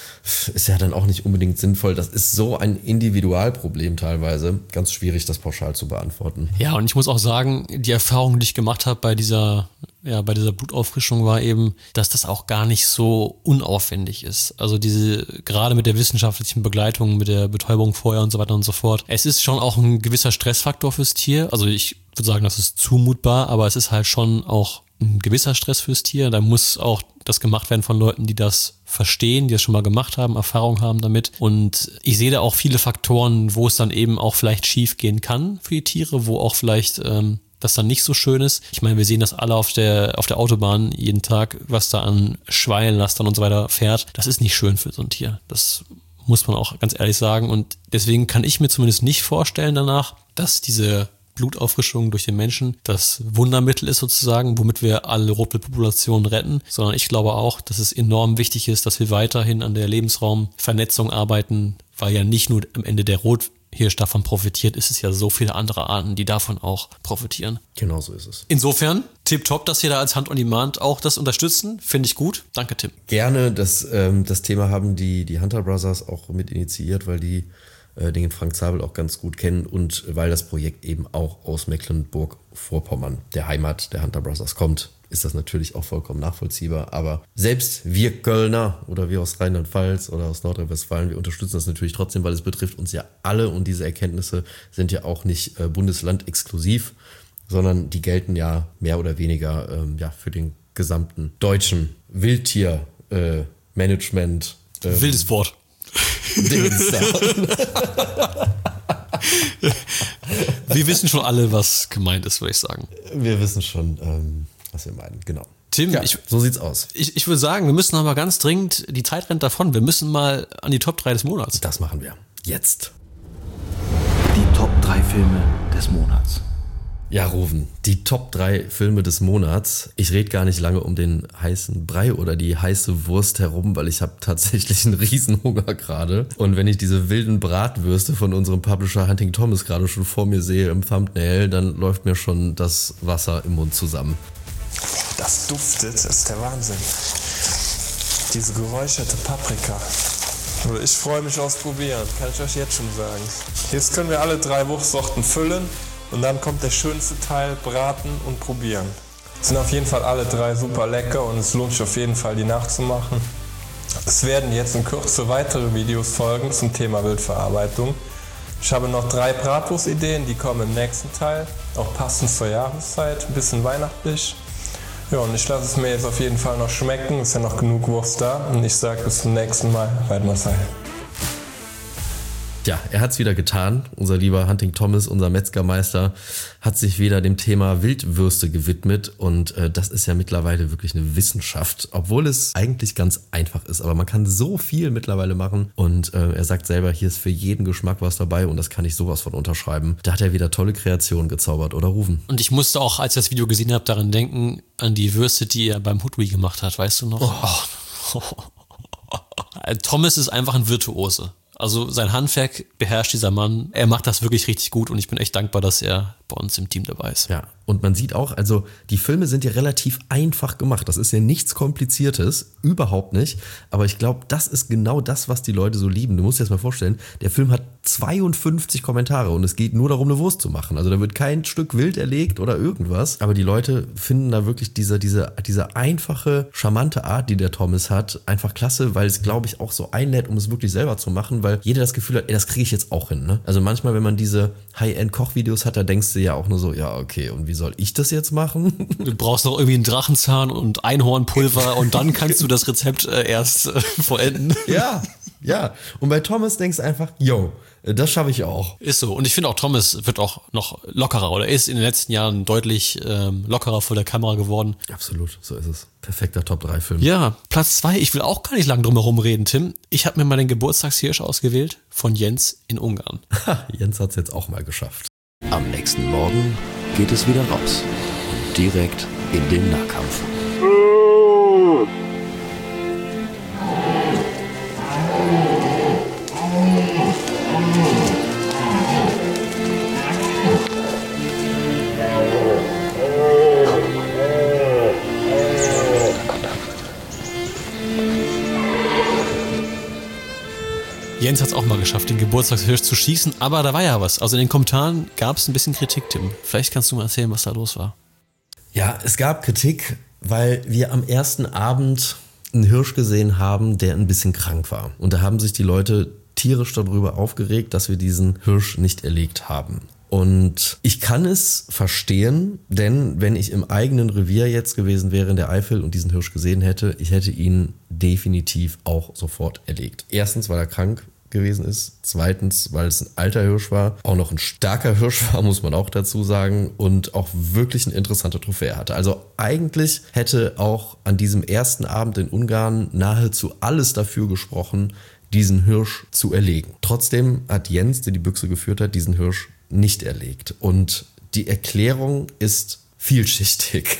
Speaker 2: ist ja dann auch nicht unbedingt sinnvoll. Das ist so ein Individualproblem teilweise. Ganz schwierig, das pauschal zu beantworten.
Speaker 3: Ja, und ich muss auch sagen, die Erfahrung, die ich gemacht habe bei dieser, ja, bei dieser Blutauffrischung war eben, dass das auch gar nicht so unaufwendig ist. Also diese, gerade mit der wissenschaftlichen Begleitung, mit der Betäubung vorher und so weiter und so fort. Es ist schon auch ein gewisser Stressfaktor fürs Tier. Also ich würde sagen, das ist zumutbar, aber es ist halt schon auch ein gewisser Stress fürs Tier. Da muss auch das gemacht werden von Leuten, die das verstehen, die das schon mal gemacht haben, Erfahrung haben damit. Und ich sehe da auch viele Faktoren, wo es dann eben auch vielleicht schief gehen kann für die Tiere, wo auch vielleicht ähm, das dann nicht so schön ist. Ich meine, wir sehen das alle auf der auf der Autobahn jeden Tag, was da an Schweinlastern und so weiter fährt. Das ist nicht schön für so ein Tier. Das muss man auch ganz ehrlich sagen. Und deswegen kann ich mir zumindest nicht vorstellen danach, dass diese Blutauffrischung durch den Menschen das Wundermittel ist sozusagen, womit wir alle Rotblutpopulationen retten, sondern ich glaube auch, dass es enorm wichtig ist, dass wir weiterhin an der Lebensraumvernetzung arbeiten, weil ja nicht nur am Ende der Rothirsch davon profitiert, ist es ja so viele andere Arten, die davon auch profitieren.
Speaker 2: Genau so ist es.
Speaker 3: Insofern, tipptopp, dass wir da als Hand on Demand auch das unterstützen, finde ich gut. Danke, Tim.
Speaker 2: Gerne, das, ähm, das Thema haben die, die Hunter Brothers auch mit initiiert, weil die äh, den Frank Zabel auch ganz gut kennen und weil das Projekt eben auch aus Mecklenburg-Vorpommern, der Heimat der Hunter Brothers, kommt, ist das natürlich auch vollkommen nachvollziehbar. Aber selbst wir Kölner oder wir aus Rheinland-Pfalz oder aus Nordrhein-Westfalen, wir unterstützen das natürlich trotzdem, weil es betrifft uns ja alle und diese Erkenntnisse sind ja auch nicht äh, bundeslandexklusiv, sondern die gelten ja mehr oder weniger ähm, ja, für den gesamten deutschen Wildtier-Management. Äh, ähm,
Speaker 3: Wildes Wort. Wir wissen schon alle, was gemeint ist, würde ich sagen.
Speaker 2: Wir wissen schon, ähm, was wir meinen, genau.
Speaker 3: Tim,
Speaker 2: ja,
Speaker 3: ich,
Speaker 2: so sieht's aus.
Speaker 3: Ich, ich würde sagen, wir müssen aber ganz dringend, die Zeit rennt davon, wir müssen mal an die Top drei des Monats.
Speaker 2: Das machen wir. Jetzt.
Speaker 1: Die Top drei Filme des Monats.
Speaker 2: Ja, Rufen, die Top drei Filme des Monats. Ich rede gar nicht lange um den heißen Brei oder die heiße Wurst herum, weil ich habe tatsächlich einen Riesenhunger gerade. Und wenn ich diese wilden Bratwürste von unserem Publisher Hunting Thomas gerade schon vor mir sehe im Thumbnail, dann läuft mir schon das Wasser im Mund zusammen.
Speaker 4: Das duftet, das ist der Wahnsinn. Diese geräucherte Paprika. Ich freue mich aufs Probieren, kann ich euch jetzt schon sagen. Jetzt können wir alle drei Wurstsorten füllen. Und dann kommt der schönste Teil, braten und probieren. Sind auf jeden Fall alle drei super lecker und es lohnt sich auf jeden Fall, die nachzumachen. Es werden jetzt in Kürze weitere Videos folgen zum Thema Wildverarbeitung. Ich habe noch drei Bratwurstideen, die kommen im nächsten Teil, auch passend zur Jahreszeit, ein bisschen weihnachtlich. Ja, und ich lasse es mir jetzt auf jeden Fall noch schmecken, ist ja noch genug Wurst da und ich sage bis zum nächsten Mal, bei Marcel.
Speaker 2: Ja, er hat's wieder getan. Unser lieber Hunting Thomas, unser Metzgermeister, hat sich wieder dem Thema Wildwürste gewidmet und äh, das ist ja mittlerweile wirklich eine Wissenschaft, obwohl es eigentlich ganz einfach ist, aber man kann so viel mittlerweile machen und äh, er sagt selber, hier ist für jeden Geschmack was dabei und das kann ich sowas von unterschreiben. Da hat er wieder tolle Kreationen gezaubert, oder Rufen?
Speaker 3: Und ich musste auch, als ich das Video gesehen habe, daran denken, an die Würste, die er beim Hood Week gemacht hat, weißt du noch? Oh. Oh. Thomas ist einfach ein Virtuose. Also sein Handwerk beherrscht dieser Mann. Er macht das wirklich richtig gut und ich bin echt dankbar, dass er bei uns im Team dabei ist.
Speaker 2: Ja, und man sieht auch, also die Filme sind ja relativ einfach gemacht. Das ist ja nichts Kompliziertes, überhaupt nicht. Aber ich glaube, das ist genau das, was die Leute so lieben. Du musst dir das mal vorstellen, der Film hat zweiundfünfzig Kommentare und es geht nur darum, eine Wurst zu machen. Also da wird kein Stück wild erlegt oder irgendwas. Aber die Leute finden da wirklich diese, diese, diese einfache, charmante Art, die der Thomas hat, einfach klasse, weil es, glaube ich, auch so einlädt, um es wirklich selber zu machen, weil jeder das Gefühl hat, ey, das kriege ich jetzt auch hin. Ne? Also manchmal, wenn man diese High-End-Kochvideos hat, da denkst du ja auch nur so, ja, okay, und wie soll ich das jetzt machen?
Speaker 3: Du brauchst noch irgendwie einen Drachenzahn und Einhornpulver und dann kannst du das Rezept äh, erst äh, vollenden.
Speaker 2: Ja, ja. Und bei Thomas denkst du einfach, yo, das schaffe ich auch.
Speaker 3: Ist so. Und ich finde auch, Thomas wird auch noch lockerer oder ist in den letzten Jahren deutlich ähm, lockerer vor der Kamera geworden.
Speaker 2: Absolut, so ist es. Perfekter Top drei Film.
Speaker 3: Ja, Platz zwei. Ich will auch gar nicht lang drum herum reden, Tim. Ich habe mir mal den Geburtstagshirsch ausgewählt von Jens in Ungarn.
Speaker 2: Ha, Jens hat es jetzt auch mal geschafft.
Speaker 1: Am nächsten Morgen geht es wieder raus. Und direkt in den Nahkampf.
Speaker 3: Jens hat es auch mal geschafft, den Geburtstagshirsch zu schießen, aber da war ja was. Also in den Kommentaren gab es ein bisschen Kritik, Tim. Vielleicht kannst du mal erzählen, was da los war.
Speaker 2: Ja, es gab Kritik, weil wir am ersten Abend einen Hirsch gesehen haben, der ein bisschen krank war. Und da haben sich die Leute tierisch darüber aufgeregt, dass wir diesen Hirsch nicht erlegt haben. Und ich kann es verstehen, denn wenn ich im eigenen Revier jetzt gewesen wäre in der Eifel und diesen Hirsch gesehen hätte, ich hätte ihn definitiv auch sofort erlegt. Erstens, weil er krank gewesen ist. Zweitens, weil es ein alter Hirsch war, auch noch ein starker Hirsch war, muss man auch dazu sagen, und auch wirklich eine interessante Trophäe hatte. Also eigentlich hätte auch an diesem ersten Abend in Ungarn nahezu alles dafür gesprochen, diesen Hirsch zu erlegen. Trotzdem hat Jens, der die Büchse geführt hat, diesen Hirsch nicht erlegt. Und die Erklärung ist vielschichtig.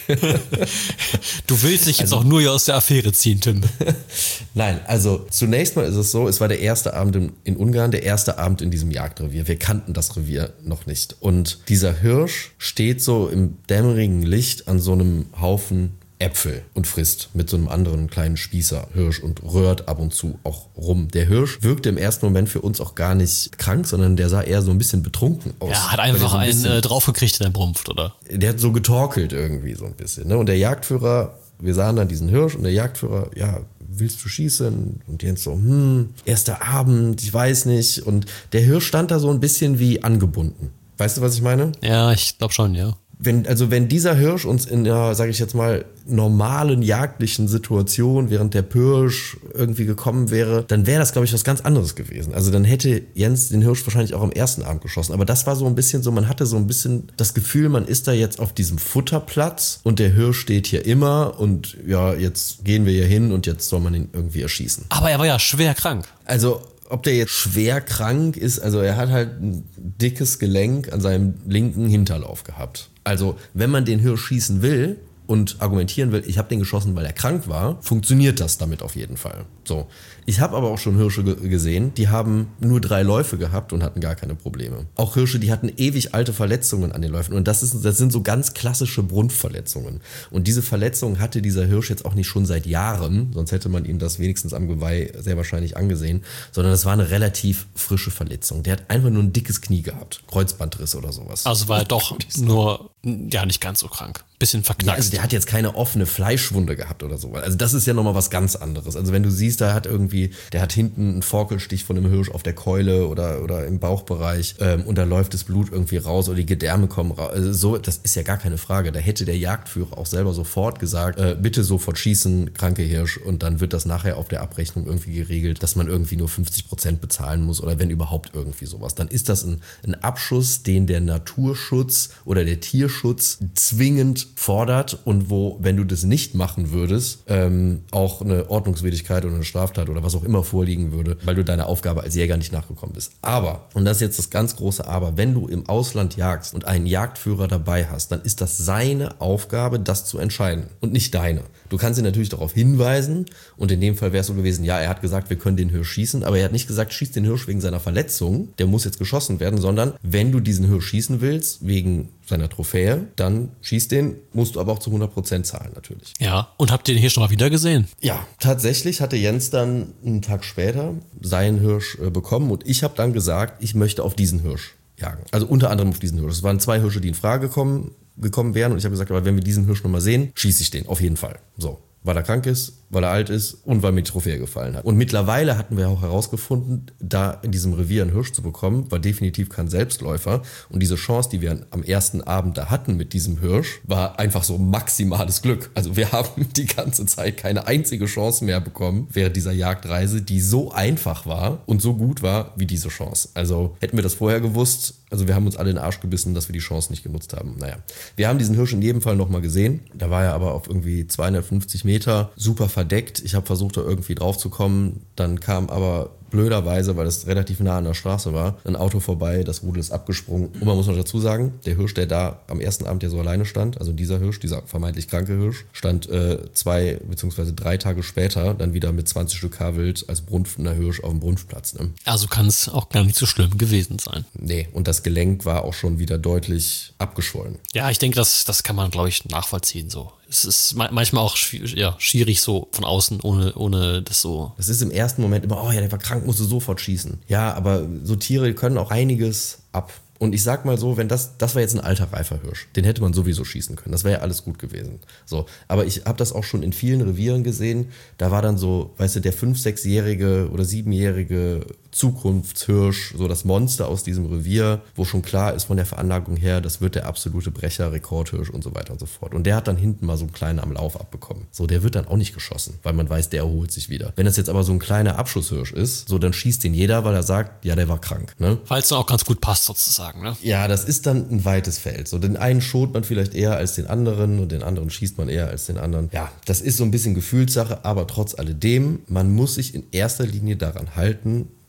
Speaker 3: Du willst dich jetzt also, auch nur hier aus der Affäre ziehen, Tim.
Speaker 2: Nein, also zunächst mal ist es so, es war der erste Abend in, in Ungarn, der erste Abend in diesem Jagdrevier. Wir kannten das Revier noch nicht. Und dieser Hirsch steht so im dämmerigen Licht an so einem Haufen Äpfel und frisst mit so einem anderen kleinen Spießer Hirsch und rührt ab und zu auch rum. Der Hirsch wirkte im ersten Moment für uns auch gar nicht krank, sondern der sah eher so ein bisschen betrunken aus.
Speaker 3: Ja, hat einfach so ein einen äh, draufgekriegt in der Brumpft, oder?
Speaker 2: Der hat so getorkelt irgendwie so ein bisschen. Ne? Und der Jagdführer, wir sahen dann diesen Hirsch und der Jagdführer, ja, willst du schießen? Und Jens so, hm, erster Abend, ich weiß nicht. Und der Hirsch stand da so ein bisschen wie angebunden. Weißt du, was ich meine?
Speaker 3: Ja, ich glaube schon, ja.
Speaker 2: Wenn, also wenn dieser Hirsch uns in einer, sage ich jetzt mal, normalen jagdlichen Situation während der Pirsch irgendwie gekommen wäre, dann wäre das, glaube ich, was ganz anderes gewesen. Also dann hätte Jens den Hirsch wahrscheinlich auch am ersten Abend geschossen. Aber das war so ein bisschen so, man hatte so ein bisschen das Gefühl, man ist da jetzt auf diesem Futterplatz und der Hirsch steht hier immer und ja, jetzt gehen wir hier hin und jetzt soll man ihn irgendwie erschießen.
Speaker 3: Aber er war ja schwer krank.
Speaker 2: Also ob der jetzt schwer krank ist, also er hat halt ein dickes Gelenk an seinem linken Hinterlauf gehabt. Also wenn man den Hirsch schießen will und argumentieren will, ich habe den geschossen, weil er krank war, funktioniert das damit auf jeden Fall. So, ich habe aber auch schon Hirsche ge- gesehen, die haben nur drei Läufe gehabt und hatten gar keine Probleme. Auch Hirsche, die hatten ewig alte Verletzungen an den Läufen und das, ist, das sind so ganz klassische Brunftverletzungen. Und diese Verletzung hatte dieser Hirsch jetzt auch nicht schon seit Jahren, sonst hätte man ihm das wenigstens am Geweih sehr wahrscheinlich angesehen, sondern das war eine relativ frische Verletzung. Der hat einfach nur ein dickes Knie gehabt, Kreuzbandriss oder sowas.
Speaker 3: Also war er doch nur, ja, nicht ganz so krank. Bisschen verknackst.
Speaker 2: Ja, also der hat jetzt keine offene Fleischwunde gehabt oder so. Also das ist ja nochmal was ganz anderes. Also wenn du siehst, da hat irgendwie, der hat hinten einen Forkelstich von einem Hirsch auf der Keule oder, oder im Bauchbereich ähm, und da läuft das Blut irgendwie raus oder die Gedärme kommen raus. Also so, das ist ja gar keine Frage. Da hätte der Jagdführer auch selber sofort gesagt, äh, bitte sofort schießen, kranke Hirsch, und dann wird das nachher auf der Abrechnung irgendwie geregelt, dass man irgendwie nur fünfzig Prozent bezahlen muss oder wenn überhaupt irgendwie sowas. Dann ist das ein, ein Abschuss, den der Naturschutz oder der Tierschutz zwingend fordert und wo, wenn du das nicht machen würdest, ähm, auch eine Ordnungswidrigkeit oder eine Straftat oder was auch immer vorliegen würde, weil du deiner Aufgabe als Jäger nicht nachgekommen bist. Aber, und das ist jetzt das ganz große Aber, wenn du im Ausland jagst und einen Jagdführer dabei hast, dann ist das seine Aufgabe, das zu entscheiden und nicht deine. Du kannst ihn natürlich darauf hinweisen und in dem Fall wäre es so gewesen, ja, er hat gesagt, wir können den Hirsch schießen, aber er hat nicht gesagt, schieß den Hirsch wegen seiner Verletzung, der muss jetzt geschossen werden, sondern wenn du diesen Hirsch schießen willst, wegen seiner Trophäe, dann schieß den, musst du aber auch zu hundert Prozent zahlen natürlich.
Speaker 3: Ja, und habt ihr den Hirsch noch mal wieder gesehen?
Speaker 2: Ja, tatsächlich hatte Jens dann einen Tag später seinen Hirsch äh, bekommen und ich habe dann gesagt, ich möchte auf diesen Hirsch jagen. Also unter anderem auf diesen Hirsch. Es waren zwei Hirsche, die in Frage kommen, gekommen wären und ich habe gesagt, aber wenn wir diesen Hirsch nochmal sehen, schieße ich den, auf jeden Fall. So, weil er krank ist, weil er alt ist und weil mir die Trophäe gefallen hat. Und mittlerweile hatten wir auch herausgefunden, da in diesem Revier einen Hirsch zu bekommen, war definitiv kein Selbstläufer. Und diese Chance, die wir am ersten Abend da hatten mit diesem Hirsch, war einfach so maximales Glück. Also wir haben die ganze Zeit keine einzige Chance mehr bekommen während dieser Jagdreise, die so einfach war und so gut war wie diese Chance. Also hätten wir das vorher gewusst, also wir haben uns alle in den Arsch gebissen, dass wir die Chance nicht genutzt haben. Naja, wir haben diesen Hirsch in jedem Fall nochmal gesehen. Da war er aber auf irgendwie zweihundertfünfzig Meter, super verdeckt. Ich habe versucht, da irgendwie drauf zu kommen. Dann kam aber blöderweise, weil es relativ nah an der Straße war, ein Auto vorbei, das Rudel ist abgesprungen. Und man muss noch dazu sagen, der Hirsch, der da am ersten Abend ja so alleine stand, also dieser Hirsch, dieser vermeintlich kranke Hirsch, stand äh, zwei bzw. drei Tage später dann wieder mit zwanzig Stück Haarwild als brunftender Hirsch auf dem Brunftplatz. Ne?
Speaker 3: Also kann es auch gar nicht so schlimm gewesen sein.
Speaker 2: Nee, und das Gelenk war auch schon wieder deutlich abgeschwollen.
Speaker 3: Ja, ich denke, das, das kann man, glaube ich, nachvollziehen so. Es ist manchmal auch schwierig, ja, schwierig so von außen, ohne, ohne das so.
Speaker 2: Das ist im ersten Moment immer, oh ja, der war krank, musst du sofort schießen. Ja, aber so Tiere können auch einiges ab. Und ich sag mal so, wenn das, das war jetzt ein alter reifer Hirsch, den hätte man sowieso schießen können. Das wäre ja alles gut gewesen. So, aber ich habe das auch schon in vielen Revieren gesehen. Da war dann so, weißt du, der fünf-, sechsjährige oder siebenjährige Zukunftshirsch, so das Monster aus diesem Revier, wo schon klar ist von der Veranlagung her, das wird der absolute Brecher, Rekordhirsch und so weiter und so fort. Und der hat dann hinten mal so einen kleinen am Lauf abbekommen. So, der wird dann auch nicht geschossen, weil man weiß, der erholt sich wieder. Wenn das jetzt aber so ein kleiner Abschusshirsch ist, so dann schießt den jeder, weil er sagt, ja, der war krank. Ne?
Speaker 3: Weil es dann auch ganz gut passt sozusagen, ne?
Speaker 2: Ja, das ist dann ein weites Feld. So, den einen schont man vielleicht eher als den anderen und den anderen schießt man eher als den anderen. Ja, das ist so ein bisschen Gefühlssache, aber trotz alledem, man muss sich in erster Linie daran halten,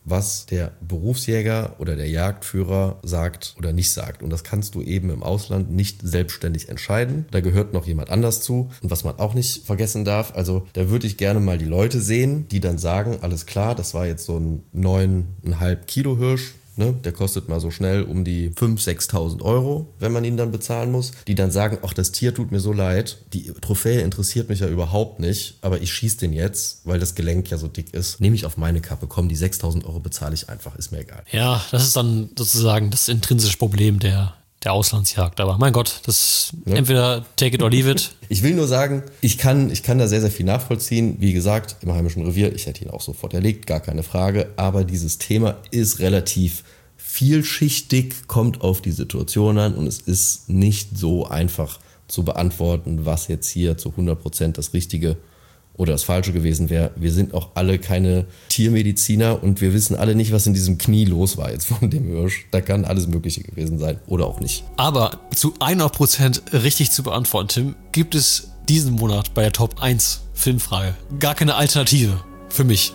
Speaker 2: was der Berufsjäger oder der Jagdführer sagt oder nicht sagt. Und das kannst du eben im Ausland nicht selbstständig entscheiden. Da gehört noch jemand anders zu. Und was man auch nicht vergessen darf, also da würde ich gerne mal die Leute sehen, die dann sagen, alles klar, das war jetzt so ein neun Komma fünf Kilo Hirsch. Ne, der kostet mal so schnell um die fünftausend, sechstausend Euro, wenn man ihn dann bezahlen muss. Die dann sagen, ach, das Tier tut mir so leid, die Trophäe interessiert mich ja überhaupt nicht, aber ich schieße den jetzt, weil das Gelenk ja so dick ist. Nehme ich auf meine Kappe, komm, die sechstausend Euro bezahle ich einfach, ist mir egal.
Speaker 3: Ja, das ist dann sozusagen das intrinsische Problem der, der Auslandsjagd. Aber mein Gott, das
Speaker 2: Ja.
Speaker 3: entweder take it or leave it.
Speaker 2: Ich will nur sagen, ich kann, ich kann da sehr, sehr viel nachvollziehen. Wie gesagt, im heimischen Revier, ich hätte ihn auch sofort erlegt, gar keine Frage. Aber dieses Thema ist relativ vielschichtig, kommt auf die Situation an und es ist nicht so einfach zu beantworten, was jetzt hier zu hundert Prozent das Richtige oder das Falsche gewesen wäre. Wir sind auch alle keine Tiermediziner und wir wissen alle nicht, was in diesem Knie los war jetzt von dem Hirsch. Da kann alles Mögliche gewesen sein oder auch nicht.
Speaker 3: Aber zu hundert Prozent richtig zu beantworten, Tim, gibt es diesen Monat bei der Top eins Filmfrage gar keine Alternative für mich.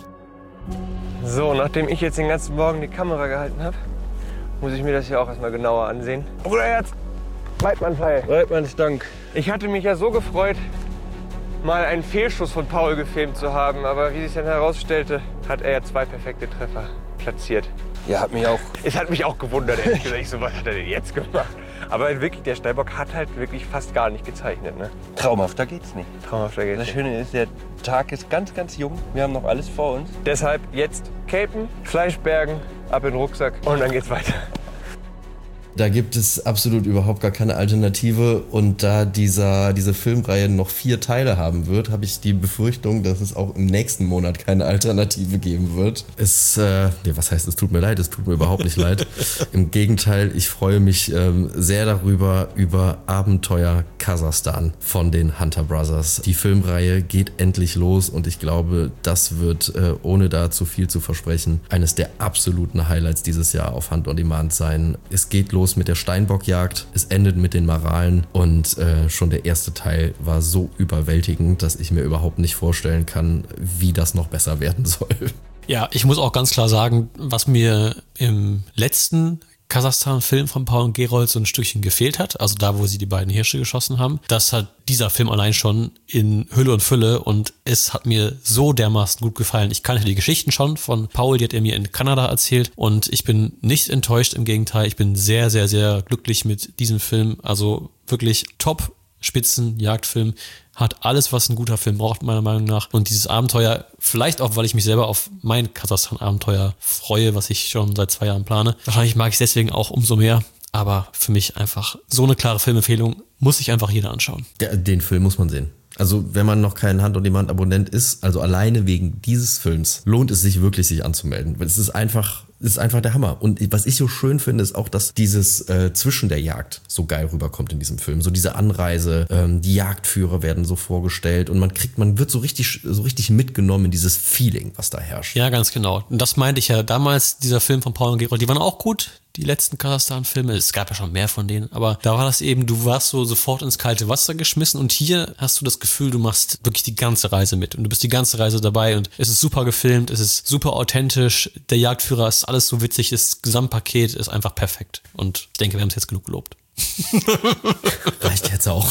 Speaker 5: So, nachdem ich jetzt den ganzen Morgen die Kamera gehalten habe, muss ich mir das hier auch erstmal genauer ansehen. Bruderherz, Weidmann-Pfeil. Weidmann-Stank. Ich hatte mich ja so gefreut, mal einen Fehlschuss von Paul gefilmt zu haben, aber wie sich dann herausstellte, hat er ja zwei perfekte Treffer platziert. Ja, hat mich auch. Es hat mich auch gewundert, ehrlich gesagt. Ich so, was hat er denn jetzt gemacht? Aber wirklich, der Steinbock hat halt wirklich fast gar nicht gezeichnet, ne?
Speaker 6: Traumhafter geht's nicht.
Speaker 5: Traumhafter geht's
Speaker 6: Das
Speaker 5: nicht.
Speaker 6: Schöne ist, der Tag ist ganz, ganz jung. Wir haben noch alles vor uns.
Speaker 5: Deshalb jetzt capen, Fleischbergen, ab in den Rucksack und dann geht's weiter.
Speaker 2: Da gibt es absolut überhaupt gar keine Alternative und da dieser, diese Filmreihe noch vier Teile haben wird, habe ich die Befürchtung, dass es auch im nächsten Monat keine Alternative geben wird. Es, äh, nee, was heißt, es tut mir leid, es tut mir überhaupt nicht leid. Im Gegenteil, ich freue mich ähm, sehr darüber, über Abenteuer Kasachstan von den Hunter Brothers. Die Filmreihe geht endlich los und ich glaube, das wird, äh, ohne da zu viel zu versprechen, eines der absoluten Highlights dieses Jahr auf Hunt on Demand sein. Es geht los mit der Steinbockjagd, es endet mit den Maralen und äh, schon der erste Teil war so überwältigend, dass ich mir überhaupt nicht vorstellen kann, wie das noch besser werden soll.
Speaker 3: Ja, ich muss auch ganz klar sagen, was mir im letzten Kasachstan-Film von Paul und Gerold so ein Stückchen gefehlt hat, also da, wo sie die beiden Hirsche geschossen haben, das hat dieser Film allein schon in Hülle und Fülle und es hat mir so dermaßen gut gefallen. Ich kannte die Geschichten schon von Paul, die hat er mir in Kanada erzählt und ich bin nicht enttäuscht, im Gegenteil, ich bin sehr, sehr, sehr glücklich mit diesem Film, also wirklich top Spitzenjagdfilm, hat alles, was ein guter Film braucht, meiner Meinung nach. Und dieses Abenteuer, vielleicht auch, weil ich mich selber auf mein Kasachstan-Abenteuer freue, was ich schon seit zwei Jahren plane. Wahrscheinlich mag ich es deswegen auch umso mehr. Aber für mich einfach so eine klare Filmempfehlung, muss sich einfach jeder anschauen.
Speaker 2: Der, den Film muss man sehen. Also wenn man noch kein Hunt-on-Demand-Abonnent ist, also alleine wegen dieses Films, lohnt es sich wirklich, sich anzumelden. Weil es ist einfach, es ist einfach der Hammer. Und was ich so schön finde, ist auch, dass dieses äh, zwischen der Jagd so geil rüberkommt in diesem Film. So diese Anreise, ähm, die Jagdführer werden so vorgestellt und man kriegt, man wird so richtig, so richtig mitgenommen in dieses Feeling, was da herrscht.
Speaker 3: Ja, ganz genau. Und das meinte ich ja damals, dieser Film von Paul und Gerold, die waren auch gut. Die letzten Kasachstan-Filme, es gab ja schon mehr von denen, aber da war das eben, du warst so sofort ins kalte Wasser geschmissen und hier hast du das Gefühl, du machst wirklich die ganze Reise mit und du bist die ganze Reise dabei und es ist super gefilmt, es ist super authentisch, der Jagdführer ist alles so witzig, das Gesamtpaket ist einfach perfekt und ich denke, wir haben es jetzt genug gelobt.
Speaker 2: Reicht jetzt auch.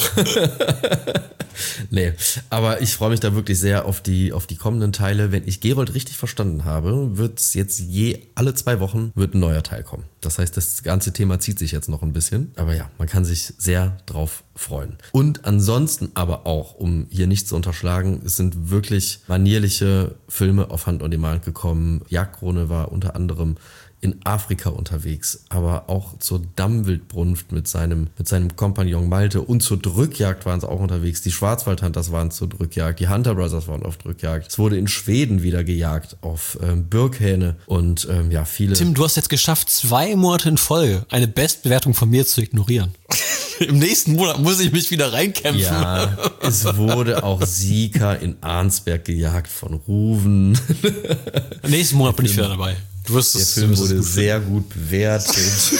Speaker 2: Nee, aber ich freue mich da wirklich sehr auf die, auf die kommenden Teile. Wenn ich Gerold richtig verstanden habe, wird es jetzt je alle zwei Wochen wird ein neuer Teil kommen. Das heißt, das ganze Thema zieht sich jetzt noch ein bisschen. Aber ja, man kann sich sehr drauf freuen. Und ansonsten aber auch, um hier nicht zu unterschlagen, es sind wirklich manierliche Filme auf Hunt on Demand gekommen. Jagdkrone war unter anderem in Afrika unterwegs, aber auch zur Dammwildbrunft mit seinem, mit seinem Kompagnon Malte und zur Drückjagd waren sie auch unterwegs. Die Schwarzwaldhunters waren zur Drückjagd, die Hunter Brothers waren auf Drückjagd. Es wurde in Schweden wieder gejagt auf ähm, Birkhähne und ähm, ja, viele...
Speaker 3: Tim, du hast jetzt geschafft, zwei Monate in Folge eine Bestbewertung von mir zu ignorieren. Im nächsten Monat muss ich mich wieder reinkämpfen.
Speaker 2: Ja, es wurde auch Sika in Arnsberg gejagt von Ruven.
Speaker 3: Im nächsten Monat bin ich wieder dabei. Du wirst
Speaker 2: Der
Speaker 3: es,
Speaker 2: Film
Speaker 3: du wirst
Speaker 2: wurde
Speaker 3: es gut
Speaker 2: sehr gut bewertet.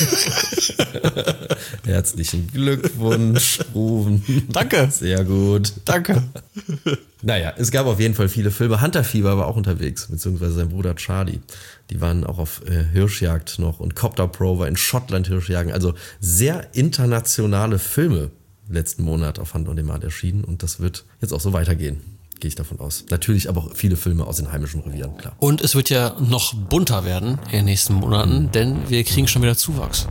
Speaker 2: Herzlichen Glückwunsch, Ruben.
Speaker 3: Danke.
Speaker 2: Sehr gut.
Speaker 3: Danke.
Speaker 2: Naja, es gab auf jeden Fall viele Filme. Hunter Fieber war auch unterwegs, beziehungsweise sein Bruder Charlie. Die waren auch auf äh, Hirschjagd noch und Copter Pro war in Schottland Hirschjagen. Also sehr internationale Filme letzten Monat auf Hand on Demand erschienen und das wird jetzt auch so weitergehen. Gehe ich davon aus. Natürlich aber auch viele Filme aus den heimischen Revieren, klar.
Speaker 3: Und es wird ja noch bunter werden in den nächsten Monaten, denn wir kriegen schon wieder Zuwachs.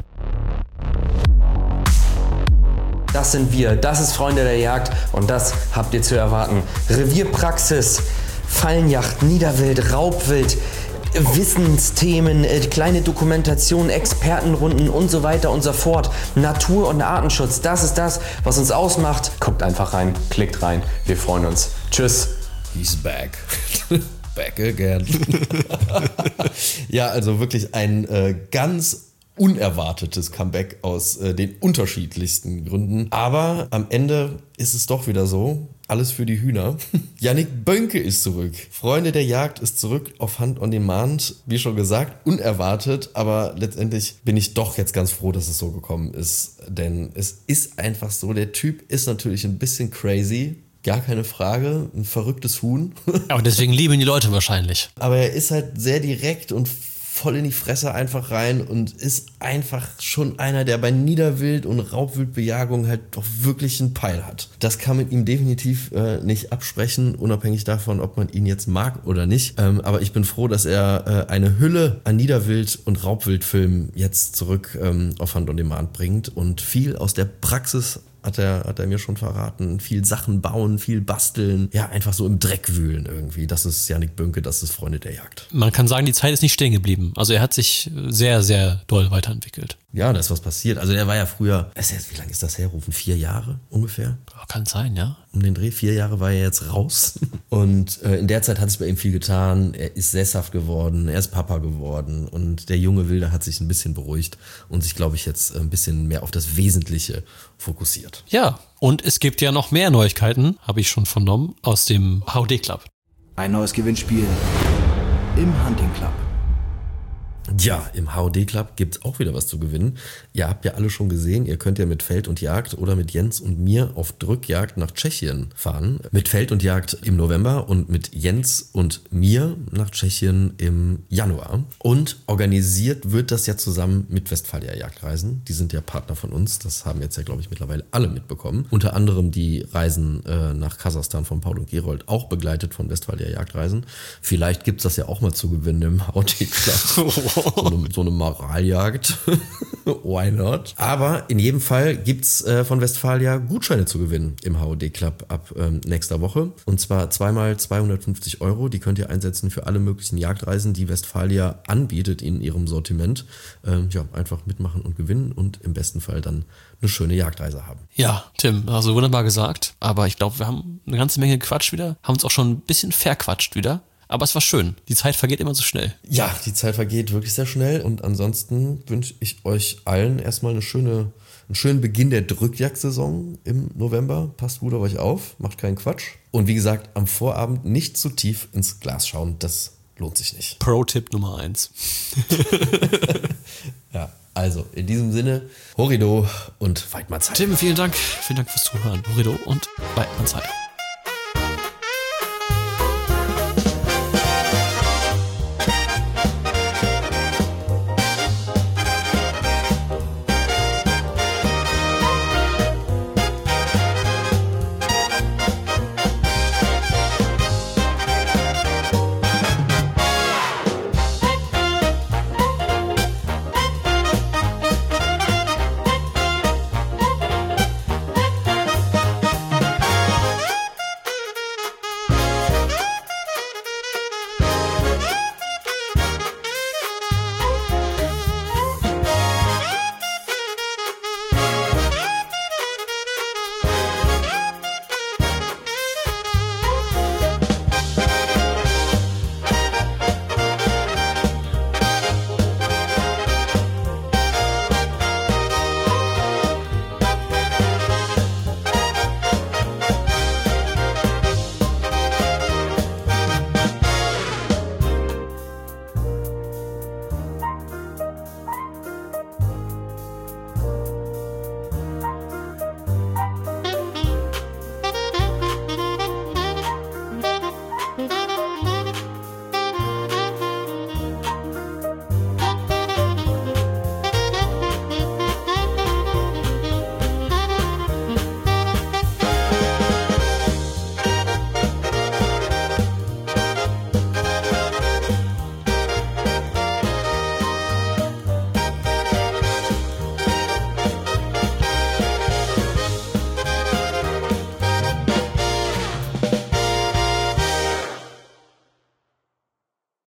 Speaker 7: Das sind wir, das ist Freunde der Jagd und das habt ihr zu erwarten. Revierpraxis, Fallenjagd, Niederwild, Raubwild, Wissensthemen, äh, kleine Dokumentationen, Expertenrunden und so weiter und so fort. Natur- und Artenschutz, das ist das, was uns ausmacht. Guckt einfach rein, klickt rein, wir freuen uns. Tschüss.
Speaker 2: He's back. Back again. Ja, also wirklich ein äh, ganz unerwartetes Comeback aus äh, den unterschiedlichsten Gründen. Aber am Ende ist es doch wieder so, alles für die Hühner. Yannick Bönke ist zurück. Freunde der Jagd ist zurück auf Hand on Demand. Wie schon gesagt, unerwartet, aber letztendlich bin ich doch jetzt ganz froh, dass es so gekommen ist. Denn es ist einfach so, der Typ ist natürlich ein bisschen crazy. Gar keine Frage, ein verrücktes Huhn.
Speaker 3: Aber deswegen lieben ihn die Leute wahrscheinlich.
Speaker 2: Aber er ist halt sehr direkt und voll in die Fresse einfach rein und ist einfach schon einer, der bei Niederwild- und Raubwildbejagung halt doch wirklich einen Peil hat. Das kann man ihm definitiv äh, nicht absprechen, unabhängig davon, ob man ihn jetzt mag oder nicht. Ähm, aber ich bin froh, dass er äh, eine Hülle an Niederwild- und Raubwildfilmen jetzt zurück ähm, auf Hand on Demand bringt und viel aus der Praxis hat er, hat er mir schon verraten. Viel Sachen bauen, viel basteln. Ja, einfach so im Dreck wühlen irgendwie. Das ist Yannick Bönke, das ist Freunde der Jagd.
Speaker 3: Man kann sagen, die Zeit ist nicht stehen geblieben. Also er hat sich sehr, sehr doll weiterentwickelt.
Speaker 2: Ja, da ist was passiert. Also er war ja früher, ist jetzt, wie lange ist das her, Rufen? Vier Jahre ungefähr?
Speaker 3: Kann sein, ja.
Speaker 2: Um den Dreh, vier Jahre war er jetzt raus. Und äh, in der Zeit hat sich bei ihm viel getan. Er ist sesshaft geworden, er ist Papa geworden. Und der junge Wilde hat sich ein bisschen beruhigt und sich, glaube ich, jetzt ein bisschen mehr auf das Wesentliche fokussiert.
Speaker 3: Ja, und es gibt ja noch mehr Neuigkeiten, habe ich schon vernommen, aus dem H O D Club.
Speaker 8: Ein neues Gewinnspiel im Hunting Club.
Speaker 2: Ja, im H O D Club gibt's auch wieder was zu gewinnen. Ihr habt ja alle schon gesehen, ihr könnt ja mit Feld und Jagd oder mit Jens und mir auf Drückjagd nach Tschechien fahren. Mit Feld und Jagd im November und mit Jens und mir nach Tschechien im Januar. Und organisiert wird das ja zusammen mit Westfalia Jagdreisen. Die sind ja Partner von uns. Das haben jetzt ja, glaube ich, mittlerweile alle mitbekommen. Unter anderem die Reisen äh, nach Kasachstan von Paul und Gerold, auch begleitet von Westfalia Jagdreisen. Vielleicht gibt's das ja auch mal zu gewinnen im H O D Club. So eine, so eine Moraljagd. Why not? Aber in jedem Fall gibt's äh, von Westfalia Gutscheine zu gewinnen im H O D Club ab ähm, nächster Woche. Und zwar zweimal zweihundertfünfzig Euro. Die könnt ihr einsetzen für alle möglichen Jagdreisen, die Westfalia anbietet in ihrem Sortiment. Ähm, ja, einfach mitmachen und gewinnen und im besten Fall dann eine schöne Jagdreise haben.
Speaker 3: Ja, Tim, also wunderbar gesagt. Aber ich glaube, wir haben eine ganze Menge gequatscht wieder. Haben uns auch schon ein bisschen verquatscht wieder. Aber es war schön. Die Zeit vergeht immer so schnell.
Speaker 2: Ja, die Zeit vergeht wirklich sehr schnell. Und ansonsten wünsche ich euch allen erstmal eine schöne, einen schönen Beginn der Drückjagdsaison im November. Passt gut auf euch auf, macht keinen Quatsch. Und wie gesagt, am Vorabend nicht zu tief ins Glas schauen. Das lohnt sich nicht.
Speaker 3: Pro-Tipp Nummer eins.
Speaker 2: Ja, also in diesem Sinne, Horrido und Weidmannsheim.
Speaker 3: Tim, vielen Dank. Vielen Dank fürs Zuhören. Horrido und Weidmannsheim.